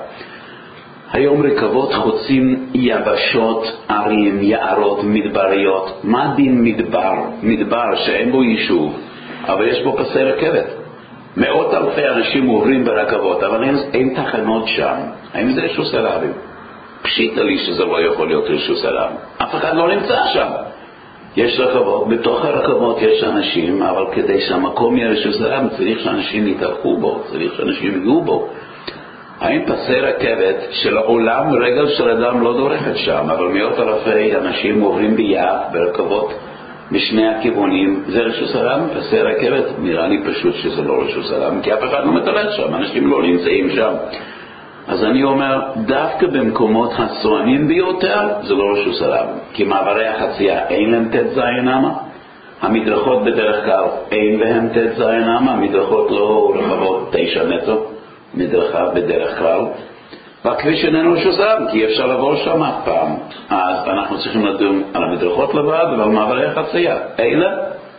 היום רכבות חוצים יבשות, ערים, יערות, מדבריות. מה דין מדבר? מדבר שאין בו יישוב, אבל יש בו פסי רכבת. מאות אלפי אנשים עוברים ברכבות, אבל אין, אין תחנות שם. האם זה רשוס הרבים? פשיטה לי שזה לא יכול להיות רשוס הרבים. אף אחד לא נמצא שם. יש רכבות, בתוך הרכבות יש אנשים, אבל כדי שהמקום יהיה רשוס הרבים צריך שאנשים יתהלכו בו, צריך שאנשים יהיו בו. האם פסי רכבת שלעולם רגל של אדם לא דורכת שם, אבל מאות אלפי אנשים עוברים ביעד ברכבות משני הכיוונים, זה רשוס הרם? פסי רכבת? נראה לי פשוט שזה לא רשוס הרם, כי אף אחד לא מתלך שם, אנשים לא נמצאים שם. אז אני אומר, דווקא במקומות הסוענים ביותר זה לא רשוס הרם, כי מעברי החצייה אין להם תת זיינמה, המדרכות בדרך כלל אין להם תת זיינמה, המדרכות לא רחבות תשע נטו, מדרכה בדרך כלל, והכביש איננו רשוס הרם, כי אפשר לעבור שם אף פעם. אז אנחנו צריכים לדון על המדרכות לבד ועל מעברי החצייה. אלה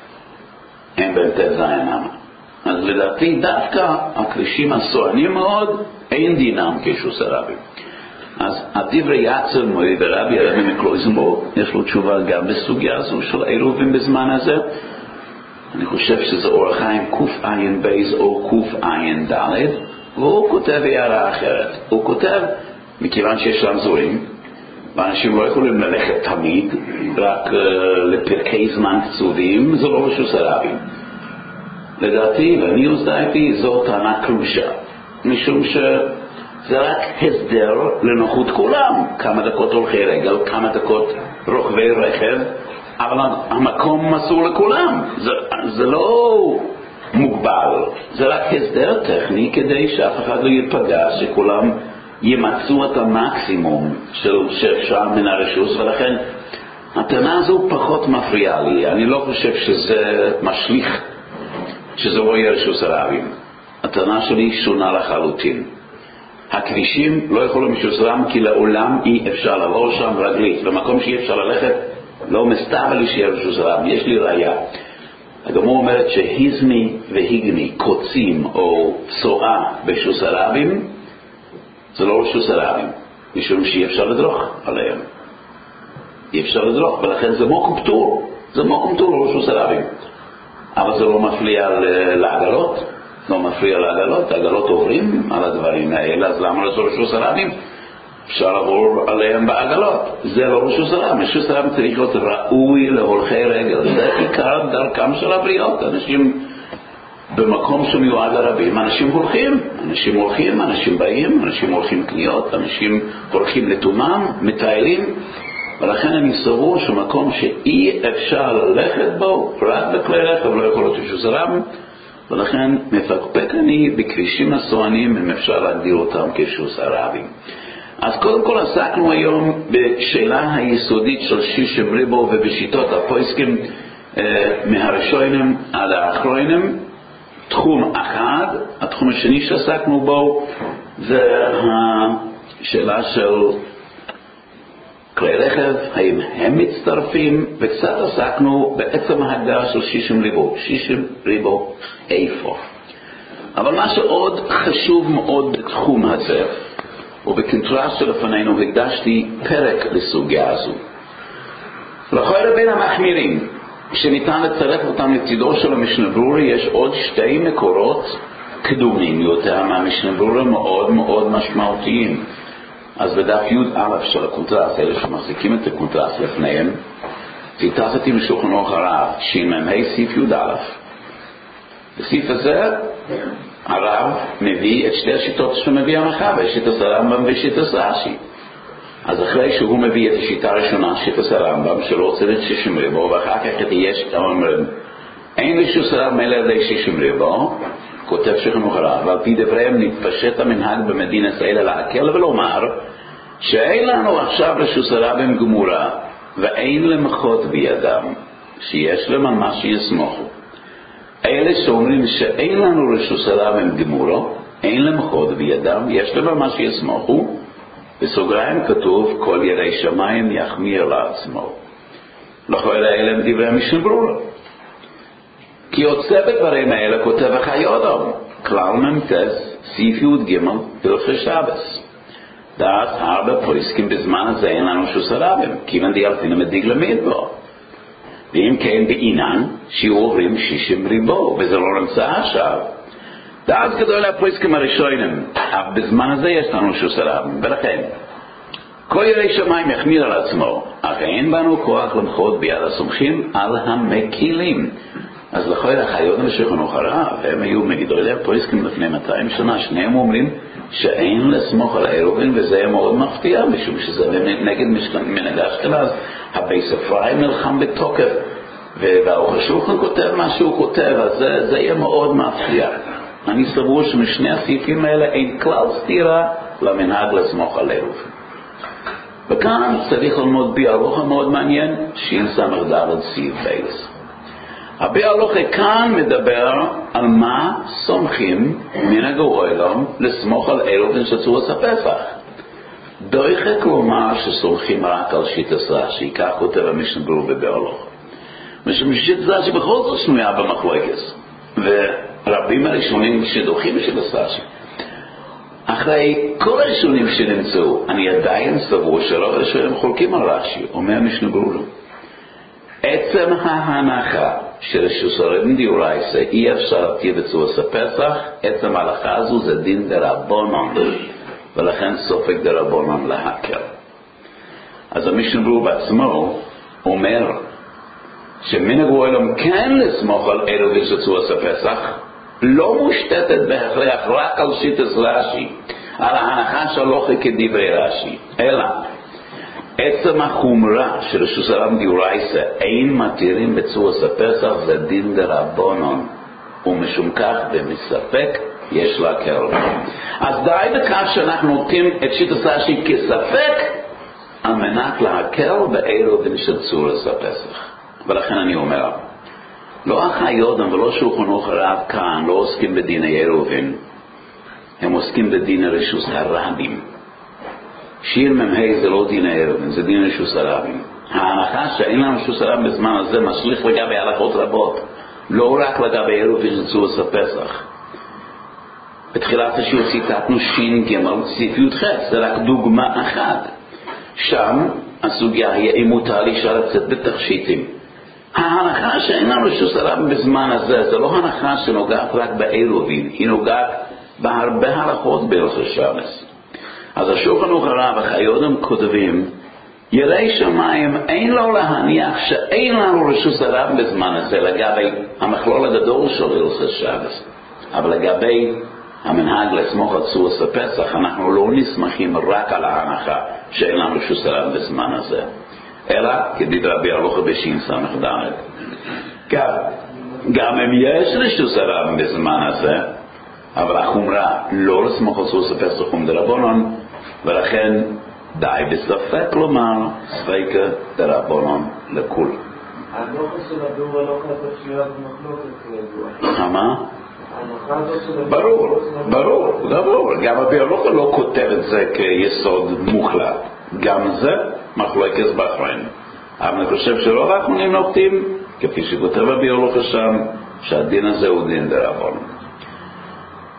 אין בהם תת זיינמה. אז לדעתי דווקא הכבישים הסוענים מאוד אין דינם כרשוס הרבים. אז הדברי יצר מורי ורבי הרבי מקלויזנבורג, יש לו תשובה גם בסוגיה הזו של עירובים בזמן הזה. אני חושב שזה אור החיים קוף עין בייז או קוף עין דלת, והוא כותב הערה אחרת. הוא כותב, מכיוון שיש רמזורים, ואנשים לא יכולים ללכת תמיד, רק uh, לפרקי זמן קצובים, זה לא רשוס הרבים. לדעתי, ואני הוסדעתי, זו טענה קלושה, משום שזה רק הסדר לנוחות כולם. כמה דקות הולכי רגל, כמה דקות רוכבי רכב, אבל המקום מסור לכולם. זה, זה לא מוגבל, זה רק הסדר טכני כדי שאף אחד לא ייפגע, שכולם ימצאו את המקסימום של שאפשר מן הרשוס, ולכן הטענה הזו פחות מפריעה לי. אני לא חושב שזה משליך שזה לא יהיה רשוס הרבים. הטענה שלי שונה לחלוטין. הכבישים לא יכולים רשוס הרבים כי לעולם אי אפשר לעבור שם רגלית, במקום שאי אפשר ללכת לא מסתבר לי שיהיה רשוס הרבים. יש לי ראיה. הגמור אומרת שהיזמי והיגמי קוצים או צועה ברשוס הרבים, זה לא רשוס הרבים, משום שאי אפשר לדרוך עליהם. אי אפשר לדרוך, ולכן זה מוקם פטור, זה מוקם פטור לרשוס הרבים. אבל זה לא מפריע לעגלות, לא מפריע לעגלות, העגלות עוברים על הדברים האלה, אז למה לא רשוס הרבים? אפשר לעבור עליהם בעגלות. זה לא רשוס הרבים. רשוס הרבים צריך להיות ראוי להולכי רגל. זה עיקר דרכם של הבריות. אנשים במקום שמיועד לרבים, אנשים הולכים, אנשים הולכים, אנשים באים, אנשים הולכים קניות, אנשים הולכים לתומם, מטיילים, ולכן אני סבור שמקום שאי אפשר ללכת בו, רק בכלי רכב לא יכול להיות רשוס הרבים, ולכן מפקפק אני בכבישים הסוענים אם אפשר להגדיר אותם כרשוס הרבים. אז קודם כל עסקנו היום בשאלה היסודית של שישים ריבו ובשיטות הפויסקים אה, מהראשונים עד האחרונים. תחום אחד, התחום השני שעסקנו בו זה השאלה של כלי רכב, האם הם מצטרפים, וקצת עסקנו בעצם ההגדרה של שישים ריבו. שישים ריבו איפה. אבל מה שעוד חשוב מאוד בתחום הזה, ובקונטרסט שלפנינו הקדשתי פרק לסוגיה הזו. לכל בין המחמירים, שניתן לצרף אותם לצידו של המשנה ברורה, יש עוד שתי מקורות קדומים יותר מהמשנה ברורה מאוד מאוד משמעותיים. אז בדף י' א' של הקונטרסט, אלה שמחזיקים את הקונטרסט לפניהם, ציטטתי משולחן ערוך הרב, שמ"ה סעיף י' א'. בסעיף הזה הרב מביא את שתי השיטות שמביא המחבר, שיטת הרמב"ם ושיטת רש"י. אז אחרי שהוא מביא את השיטה הראשונה, שיטת הרמב"ם, שלא צריך שישים ריבו, ואחר כך יש אומרים, אין לשוס הרב מלא ידי שישים ריבו, כותב שולחן ערוך הרב, ועל פי דבריהם נתפשט המנהג במדינת ישראל להקל ולומר, שאין לנו עכשיו לשוס הרב עם גמורה, ואין למחות בידם, שיש להם על מה שיסמוכו. אלה שאומרים שאין לנו רשוס הרב עם גמורו, אין למחות בידם, יש להם על מה שיסמוכו, בסוגריים כתוב, כל יראי שמיים יחמיר לעצמו. לכל האלה הם דברי המשנה ברורה. כי יוצא בדברים האלה כותב החיודום, כלל ממתס, סעיף י' ג' הלכות שבס. דעת הרבה פוסקים בזמן הזה אין לנו שוס הרבים, כיוון דיאלתינו מדיג למד בו. ואם כן בעינן, שיהיו עוברים שישים ריבו, וזה לא נמצא עכשיו. דעת גדול הפוסקים הראשונים, אבל בזמן הזה יש לנו שוס הרבים, ולכן, כל יראי שמיים יחמיר על עצמו, אך אין בנו כוח למחות ביד הסומכים על המקילים. אז לכל החיודום ושולחן ערוך הרב, הם היו מגדולי הפוסקים לפני מאתיים שנה, שניהם אומרים שאין לסמוך על העירובין, וזה מאוד מפתיע, משום שזה נגד מנהג אשכנז. הבייס אפרים נלחם בתוקף, והערוך השולחן כותב מה שהוא כותב, אז זה, זה יהיה מאוד מפתיע. אני סבור שמשני הסעיפים האלה אין כלל סתירה למנהג לסמוך על העירובין. וכאן צריך ללמוד בי הלוכה מאוד מעניין, שין סמך ד' סעיף בייס. הבי הלוכה כאן מדבר על מה סומכים מנהג העולם לסמוך על עירובין שצורת הפסח. דויחק לומר שסומכים רק על שיטת רש"י, כך כותב המשנה ברורה בבי הלוכה. משום ששיטת רש"י בכל זאת שנויה במחלוקת, ורבים הראשונים שדוחים בשיטת רש"י. אחרי כל הראשונים שנמצאו, אני עדיין סבור שלא הראשונים חולקים על רש"י, אומר המשנה ברורה. עצם ההנחה של שוסרים דיורייסה אי אפשר להטיל בצורת הפסח, עצם ההלכה הזו זה דין דרבנן, ולכן סופק דרבנן להקל. אז המשנה ברורה בעצמו אומר שמנהג העולם כן לסמוך על עירובין של צורת הפסח, לא מושתתת בהכרח רק על שיטת רש"י, על ההנחה שהלוכה כדברי רש"י, אלא עצם החומרה של שוסרם דיורייסה אין מתירים בצורת הפסח זה דין דרבנן, ומשום כך במספק יש להקל. אז די בכך שאנחנו נותנים את שיטת רש"י כספק על מנת להקל בעירובין של צורת הפסח. ולכן אני אומר, לא החיודום ולא שולחן ערוך הרב כאן לא עוסקים בדיני עירובין, הם עוסקים בדיני רשוס הרבים. שיר ממהי זה לא דין העירובין, זה דין רשוס הרבים. ההנחה שאין לנו רשוס הרבים בזמן הזה משליך לגבי הלכות רבות, לא רק לגבי עירובין של צורת הפסח. בתחילת השיעור ציטטנו שין ג' סעיף י"ח, זה רק דוגמה אחת. שם הסוגיה היא אם מותר לאישה לצאת בתכשיטים. ההנחה שאין לנו רשוס הרבים בזמן הזה, זה לא הנחה שנוגעת רק בעירובין, היא נוגעת בהרבה הלכות בהלכות שבס. אז השולחן ערוך הרב החיודום כותבים, יראי שמיים אין לו להניח שאין לנו רשוס הרבים בזמן הזה לגבי המכלול הגדול של הלכות שבס. אבל לגבי המנהג לסמוך על צורת הפסח, אנחנו לא נסמכים רק על ההנחה שאין לנו רשוס הרבים בזמן הזה. אלא, כדברי רבי הלוכה בשין סמך ד', גם, גם אם יש רשוס הרבים בזמן הזה, אבל החומרה לא לסמוך על צורת הפסח חום דרבנן, ולכן די בספק לומר ספיקה דרבנן לכול. ההנחה של הדור הלוכה הזאת שירה במחלוקת כידוע. מה? ברור, ברור, ברור. גם רבי הלוכה לא כותב את זה כיסוד מוחלט. גם זה מחלוקת באחרונים. אבל אני חושב שלא רק נוקטים, כפי שכותב רבי הלוכה שם, שהדין הזה הוא דין דרבנן.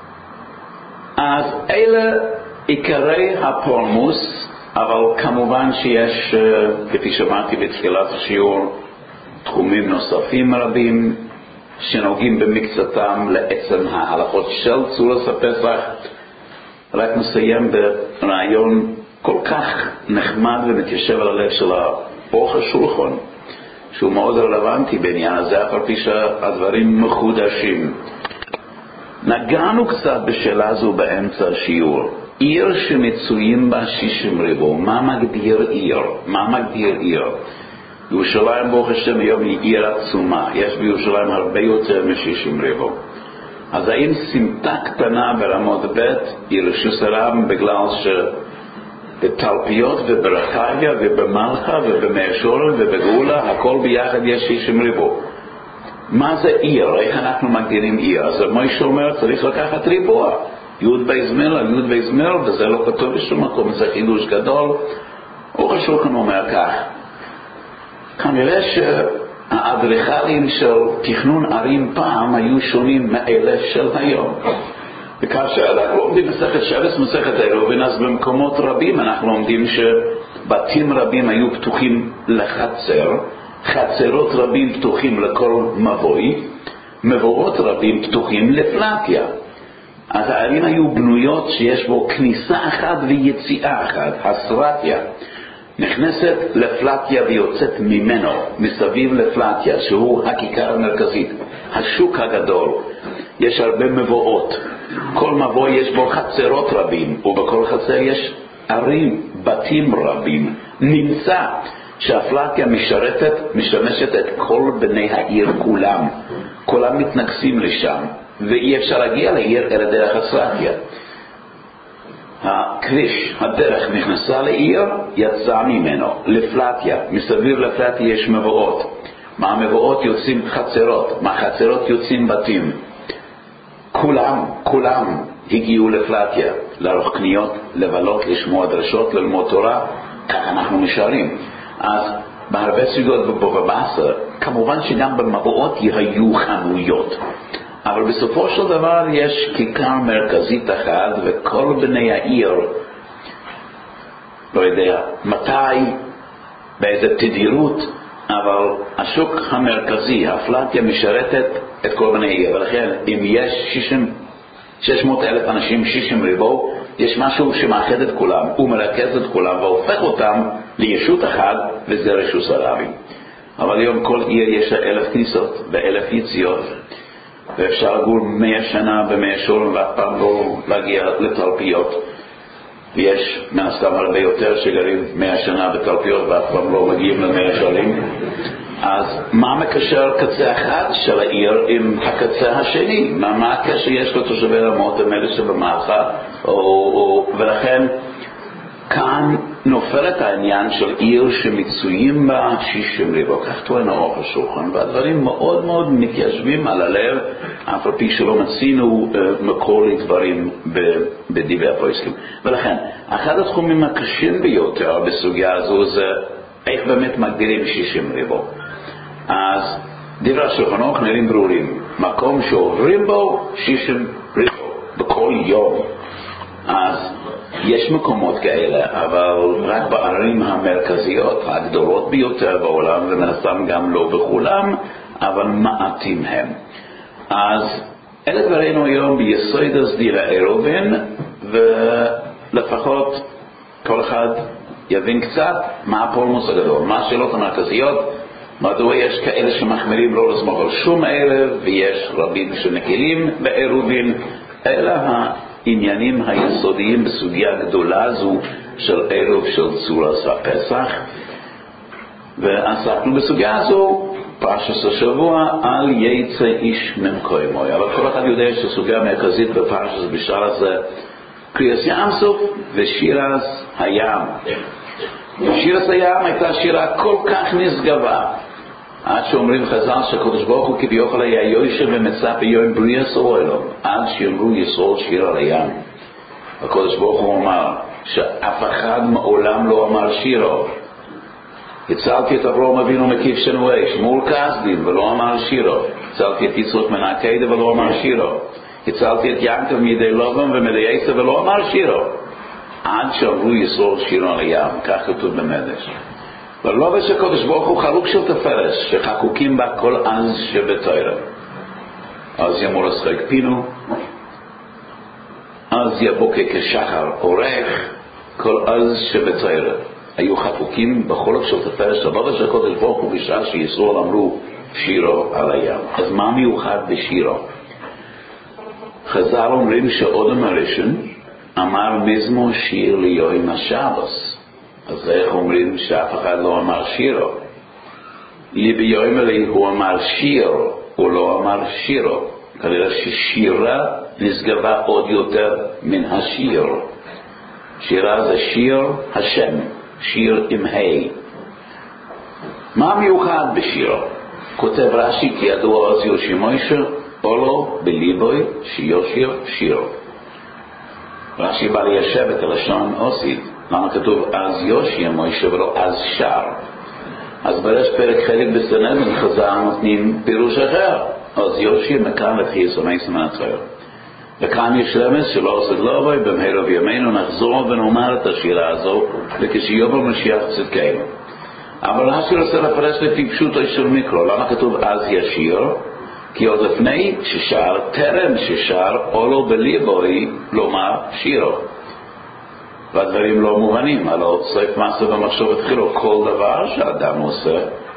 אז אלה עיקרי הפולמוס, אבל כמובן שיש, כפי שאמרתי בתחילת השיעור, תחומים נוספים רבים שנוגעים במקצתם לעצם ההלכות של צורת הפסח. רק נסיים ברעיון כל כך נחמד ומתיישב על הלב של אורך השולחן, שהוא מאוד רלוונטי בעניין הזה, אף על פי שהדברים מחודשים. נגענו קצת בשאלה הזו באמצע השיעור. עיר שמצויים בה שישים ריבו, מה מגדיר עיר? מה מגדיר עיר? ירושלים ברוך השם היום היא עיר עצומה, יש בירושלים הרבה יותר מ-שישים ריבו. אז האם סמטה קטנה ברמות ב' היא רשות הרב בגלל שבתלפיות וברחביה ובמלכה ובמאה שערים ובגאולה הכל ביחד יש שישים ריבו? מה זה עיר? איך אנחנו מגדירים עיר? אז מוישה אומר צריך לקחת ריבוע, י' בייז מל, י' בייז מל, וזה לא כתוב בשום מקום, זה חידוש גדול. אורך השולחן אומר כך, כנראה שהאדריכלים של תכנון ערים פעם היו שונים מאלה של היום. וכאשר אנחנו לומדים מסכת שבס, מסכת עירובין, אז במקומות רבים אנחנו לומדים שבתים רבים היו פתוחים לחצר, חצרות רבים פתוחים לכל מבוי, מבואות רבים פתוחים לפלטיה. אז הערים היו בנויות שיש בו כניסה אחת ויציאה אחת, הסרטיה. נכנסת לפלטיה ויוצאת ממנו, מסביב לפלטיה, שהוא הכיכר המרכזית, השוק הגדול. יש הרבה מבואות, כל מבוא יש בו חצרות רבים, ובכל חצר יש ערים, בתים רבים. נמצא שהפלטיה משרתת, משמשת את כל בני העיר כולם, כולם מתנגסים לשם, ואי אפשר להגיע לעיר אלא דרך הסרטיה. הכביש, הדרך נכנסה לעיר, יצאה ממנו, לפלטיה. מסביב לפלטיה יש מבואות. מהמבואות יוצאים חצרות, מהחצרות יוצאים בתים. כולם, כולם הגיעו לפלטיה, לערוך קניות, לבלות, לשמוע דרשות, ללמוד תורה. כך אנחנו נשארים. אז בהרבה סוגיות בבבאסה, כמובן שגם במבואות היו חנויות. אבל בסופו של דבר יש כיכר מרכזית אחת, וכל בני העיר, לא יודע מתי, באיזה תדירות, אבל השוק המרכזי, הפלטיה משרתת את כל בני העיר. ולכן אם יש שש מאות אלף אנשים, שישים ריבו, יש משהו שמאחד את כולם, הוא מרכז את כולם והופך אותם לישות אחת, וזה רשות הרבים. אבל היום כל עיר יש אלף כניסות ואלף יציאות, ואפשר לגור מאה שנה במאה שערים ואף פעם לא להגיע לתלפיות. ויש מן הסתם הרבה יותר שגרים מאה שנה בתלפיות ואף פעם לא מגיעים למאה שערים. אז מה מקשר קצה אחד של העיר עם הקצה השני? מה, מה הקשר יש לתושבי רמות המלך שבמלכה? או, או, ולכן כאן נופל את העניין של עיר שמצויים בה שישים ריבו. כך טוען אורך השולחן, והדברים מאוד מאוד מתיישבים על הלב, אף על פי שלא מצינו uh, מקור לדברים בדברי הפוסקים. ולכן, אחד התחומים הקשים ביותר בסוגיה הזו זה איך באמת מגדירים שישים ריבו. אז דברי השולחן אורך נראים ברורים. מקום שעוברים בו שישים ריבו בכל יום. אז יש מקומות כאלה, אבל רק בערים המרכזיות הגדולות ביותר בעולם, ומנסים גם לא בכולם, אבל מעטים הם. אז אלה דברינו היום ביסוד הסדיר העירובין, ולפחות כל אחד יבין קצת מה הפולמוס הגדול, מה השאלות המרכזיות, מדוע יש כאלה שמחמירים לא לסמוך על שום ערב, ויש רבים שמקלים בעירובין, אלא העניינים היסודיים בסוגיה הגדולה הזו של ערב של צורת הפסח. ועסקנו בסוגיה הזו פרשת השבוע על יצא איש ממקומו. אבל כל אחד יודע שסוגיה מרכזית בפרשת בשעה הזה קריאת ים סוף ושירת הים. שירת הים הייתה שירה כל כך נשגבה, עד שאומרים חז"ל שהקדוש ברוך הוא כביכול היה יושב ומצא ביום בריאת העולם, עד שיאמרו יסוד שיר על הים. הקדוש ברוך הוא אמר שאף אחד מעולם לא אמר שירו. הצלתי את אברהם אבינו מקיף שנואש מול כסדים ולא אמר שירו. הצלתי את יצחק מן העקדה ולא אמר שירו. הצלתי את יעקב מידי לובן ומידי עשיו ולא אמר שירו. עד שעברו ישרור שירו על הים, כך כתוב במדרש. ולובש הקדוש ברוך הוא חלוק של תפארת, שחקוקים בה כל עז שבתורה. אז ימור לשחק פינו, אז יבוקר כשחר עורך, כל עז שבתורה. היו חקוקים בחולק של תפארת של לבש הקדוש ברוך הוא בשעה שישראל אמרו שירו על הים. אז מה מיוחד בשירו? חז"ל אומרים שאודם הראשון אמר מזמור שיר ליום השבס. אז איך אומרים שאף אחד לא אמר שירו? ביום אלי הוא אמר שיר, הוא לא אמר שירו. כנראה ששירה נשגבה עוד יותר מן השיר. שירה זה שיר השם, שיר עם ה'. מה מיוחד בשירו? כותב רש"י כי ידוע אז יושי מוישה אולו בליבוי שיושיר שירו. רש"י בא ליישב את הלשון אוסית. למה כתוב אז יושי מוישה ולא אז שר? אז בראש פרק חלק בסנהדרין חז"ל נותנים פירוש אחר. אז יושי מכאן לתחייה סמי סמן התחייה. וכאן יש רמז שלא עושה לבוי במהרה בימינו נחזור ונאמר את השירה הזו וכשיובא משיח צדקנו. אבל השיר רוצה לפרש לפי פשוטו של מיקרו. למה כתוב אז ישיר? כי עוד לפני ששר, טרם ששר, אולו בליבוי לומר שירו. והדברים לא מובנים. הלוא סוף מעשה במחשוב התחילו כל דבר שאדם עושה,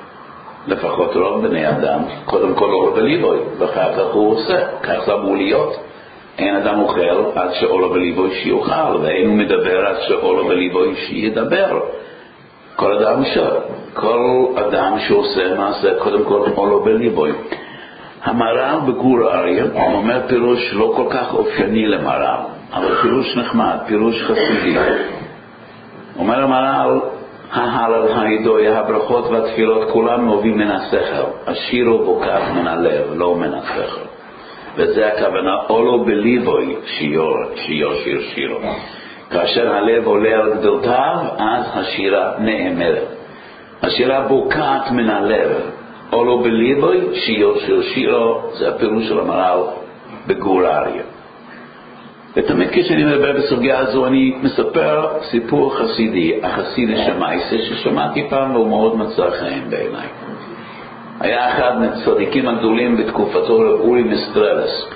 לפחות רוב בני אדם, קודם כל אולו בליבוי, ואחר כך הוא עושה. כך זה אמור להיות. אין אדם אוכל עד שאולו בליבוי שיוכל, ואין הוא מדבר עד שאולו בליבוי שידבר. כל אדם ש... כל אדם שעושה מעשה, קודם כל אולו בליבוי. המהר"ל בגור אריה אומר פירוש לא כל כך אופייני למהר"ל, אבל פירוש נחמד, פירוש חסידי. אומר המהר"ל, ההלל, ההידוי, הברכות והתפילות כולם נובעים מן השכל. השיר הוא בוקח מן הלב, לא מן השכל. וזה הכוונה אולו בליבוי שיושיר שירו. כאשר הלב עולה על גדולתיו, אז השירה נאמרת. השירה בוקעת מן הלב. אולו בליבוי שיושיר שירו, זה הפירוש של המהר"ל בגור אריה. ותמיד כשאני מדבר בסוגיה הזו, אני מספר סיפור חסידי, החסידי שמייסה, ששמעתי פעם והוא מאוד מצא חיים בעיניי. היה אחד מהצדיקים הגדולים בתקופתו רב אורי מסטרלס.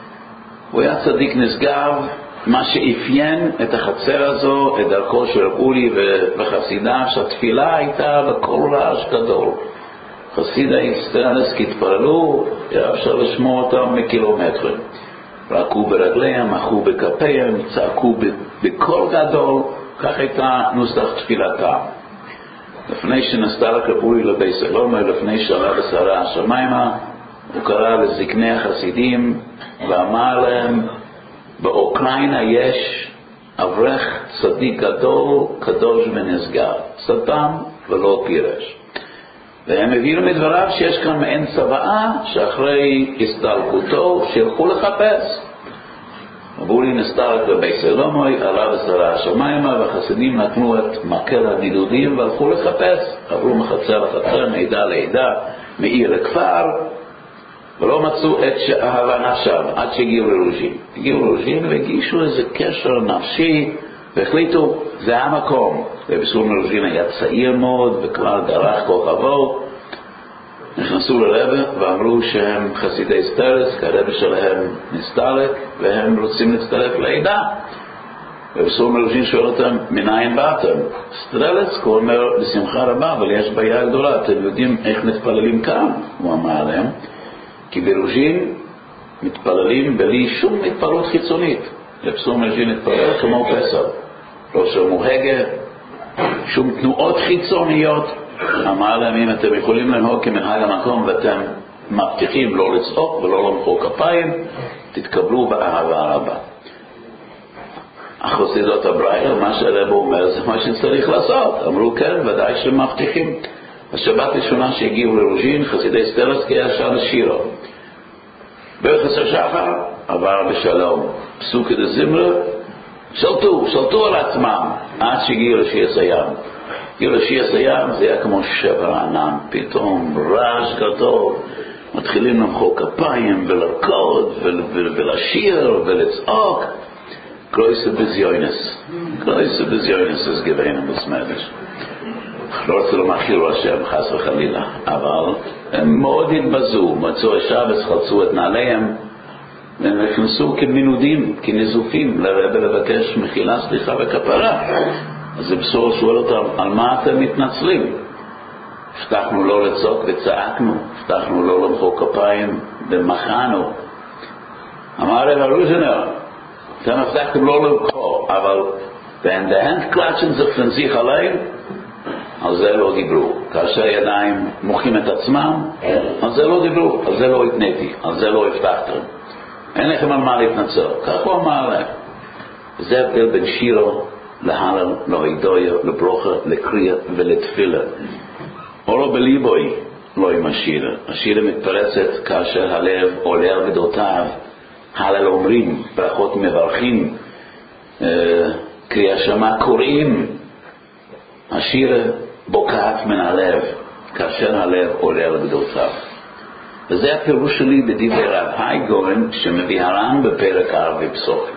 הוא היה צדיק נשגב, מה שאפיין את החצר הזו, את דרכו של רב אורי וחסידה, שהתפילה הייתה בכל רעש גדול. חסידי מסטרלס כתפללו, היה אפשר לשמוע אותם מקילומטרים. רקו ברגליהם, מחו בכפיהם, צעקו בקול גדול, כך הייתה נוסח תפילתם. לפני שנסתלק רב אורי לבית סלומי, לפני שעלה בשערה השמיימה, הוא קרא לזקני החסידים ואמר להם, באוקראינה יש אברך צדיק גדול, קדוש ונשגב, סתם ולא פירש. והם הבינו מדבריו שיש כאן מעין צוואה שאחרי הסתלקותו שילכו לחפש. רב אורי נסתלק בבית סלומי, עלה בשערה השמיימה, והחסידים נתנו את מקל הנידודים והלכו לחפש. עברו מחצר לחצר, מעידה לעידה, מעיר לכפר, ולא מצאו את אהבה נפשם עד שהגיעו לרוז'ין. הגיעו לרוז'ין והגישו איזה קשר נפשי והחליטו, זה המקום. ובסור מרוז'ין היה צעיר מאוד וכבר דרך כוכבו. נכנסו לרבא ואמרו שהם חסידי סטרלס, כי הרבא שלהם נסתלק והם רוצים להצטרף לעידה. ובסור מרוז'ין שואל אותם, מניין באתם? סטרלס, הוא אומר, בשמחה רבה, אבל יש בעיה גדולה, אתם יודעים איך מתפללים כאן? הוא אמר להם, כי ברוז'ין מתפללים בלי שום התפללות חיצונית. לבסור מרוז'ין מתפלל כמו פסל. לא שום הגה, שום תנועות חיצוניות. אמר להם, אם אתם יכולים לנהוג כמנהג המקום ואתם מבטיחים לא לצעוק ולא למחוא כפיים, תתקבלו באהבה רבה. החסידות הברייתא, מה שהרב אומר, זה מה שצריך לעשות. אמרו כן, ודאי שמבטיחים. השבת ראשונה שהגיעו לרוז'ין, חסידי סטרלס, כי היה שם שירו. ברכס השחר עבר בשלום. פסוקי דזמרה, שלטו, שלטו על עצמם, עד שהגיעו לשיעס הים. הגיעו לשיעס הים, זה היה כמו שבר ענן, פתאום רעש גדול. מתחילים למחוא כפיים ולרקוד ולשיר ולצעוק. גרויסה בזיונס, גרויסה בזיונס אז גביינו בסמדש. לא רוצה לומר חילו השם חס וחלילה, אבל הם מאוד התבזו, מצאו השבס, חלצו את נעליהם, והם נכנסו כמנודים, כנזופים, לרבא לבקש מחילה, סליחה וכפרה. אז הבשור שואל אותם, על מה אתם מתנצלים? הבטחנו לא לצעוק וצעקנו, הבטחנו לא למחוא כפיים ומחאנו. אמר רב רוז'נר, אתם הבטחתם לא למחוא, אבל wenn der Hand klatschen sich von sich allein, על זה לא דיברו. כאשר ידיים מוחים את עצמם, על זה לא דיברו, על זה לא התניתי, על זה לא הבטחתם. אין לכם על מה להתנצל. כך הוא אמר להם. זה הבדל בין שירו להלל, להידויה, לברוכה, לקריאה ולתפילה. אורו בליבוי לא עם השירה. השירה מתפרצת כאשר הלב עולה על גדותיו, הלל אומרים, ברכות מברכים, קריאה שמה קוראים. השירה בוקעת מן הלב כאשר הלב עולה על גדותיו. וזה הפירוש שלי בדברי רב הייגורן שמביא הר"ן בפרק ערבי פסוחים.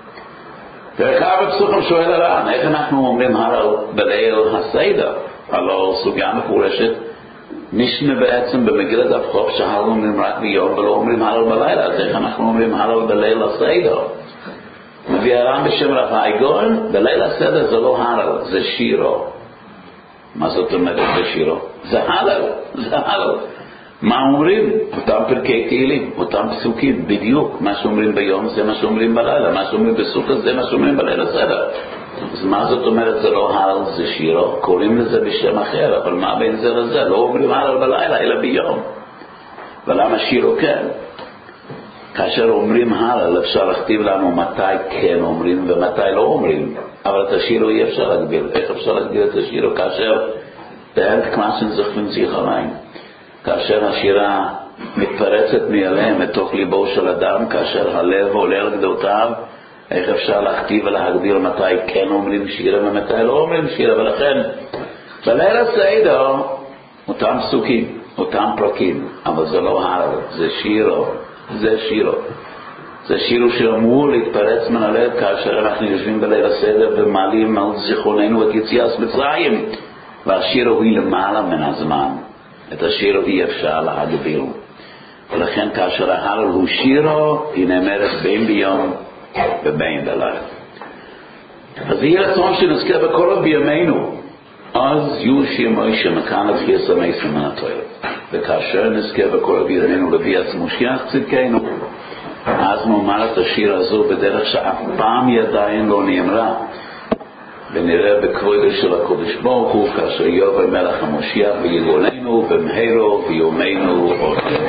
פרק ערבי פסוחים שואל הר"ן, איך אנחנו אומרים הלל בליל הסדר? הלא סוגיה מפורשת משנה בעצם במגילת הבחור שהלל אומרים רק ביום ולא אומרים הלל בלילה, אז איך אנחנו אומרים הלל בליל הסדר? מביא הר"ן בשם רב הייגורן, בליל הסדר זה לא הלל, זה שירו. מה זאת אומרת בשירו? זה הלל, זה הלל. מה אומרים? אותם פרקי תהילים, אותם פסוקים, בדיוק. מה שאומרים ביום זה מה שאומרים בלילה, מה שאומרים בסוכה זה מה שאומרים בלילה סדר. אז מה זאת אומרת זה לא הלל, זה שירו? קוראים לזה בשם אחר, אבל מה בין זה לזה? לא אומרים הלל בלילה, אלא ביום. ולמה שירו כן? כאשר אומרים הלל, אפשר להכתיב לנו מתי כן אומרים ומתי לא אומרים. אבל את השירו אי אפשר להגביל. איך אפשר להגביל את השירו? כאשר דהן כמסן זכפן זיך עליין. כאשר השירה מתפרצת מאליהם מתוך ליבו של אדם, כאשר הלב עולה על גדותיו, איך אפשר להכתיב ולהגביל מתי כן אומרים שירה ומתי לא אומרים שירה? ולכן בליל הסדר אותם פסוקים, אותם פרקים, אבל זה לא הלל, זה שירו, זה שירו. זה שירו שאמור להתפרץ מן הלב כאשר אנחנו יושבים בליל הסדר ומעלים על זיכרוננו את יציאת מצרים, והשירו היא למעלה מן הזמן. את השירו אי אפשר להגביל. ולכן כאשר ההלל הוא שירו, היא נאמרת בין ביום ובין בלילה. אז יהיה רצון שנזכה בכל בימינו, אז יהיו שיר מוישה מכאן לתחייה סמי סימן התוירת. וכאשר נזכה בכל בימינו להביא עצמו שיח צדקנו, אז נאמר את השיר הזו בדרך שאף פעם ידיים לא נאמרה, ונראה בכבודו של הקודש ברוך הוא כאשר יבוא מלך המשיח ויגאלנו במהרה בימינו עוד.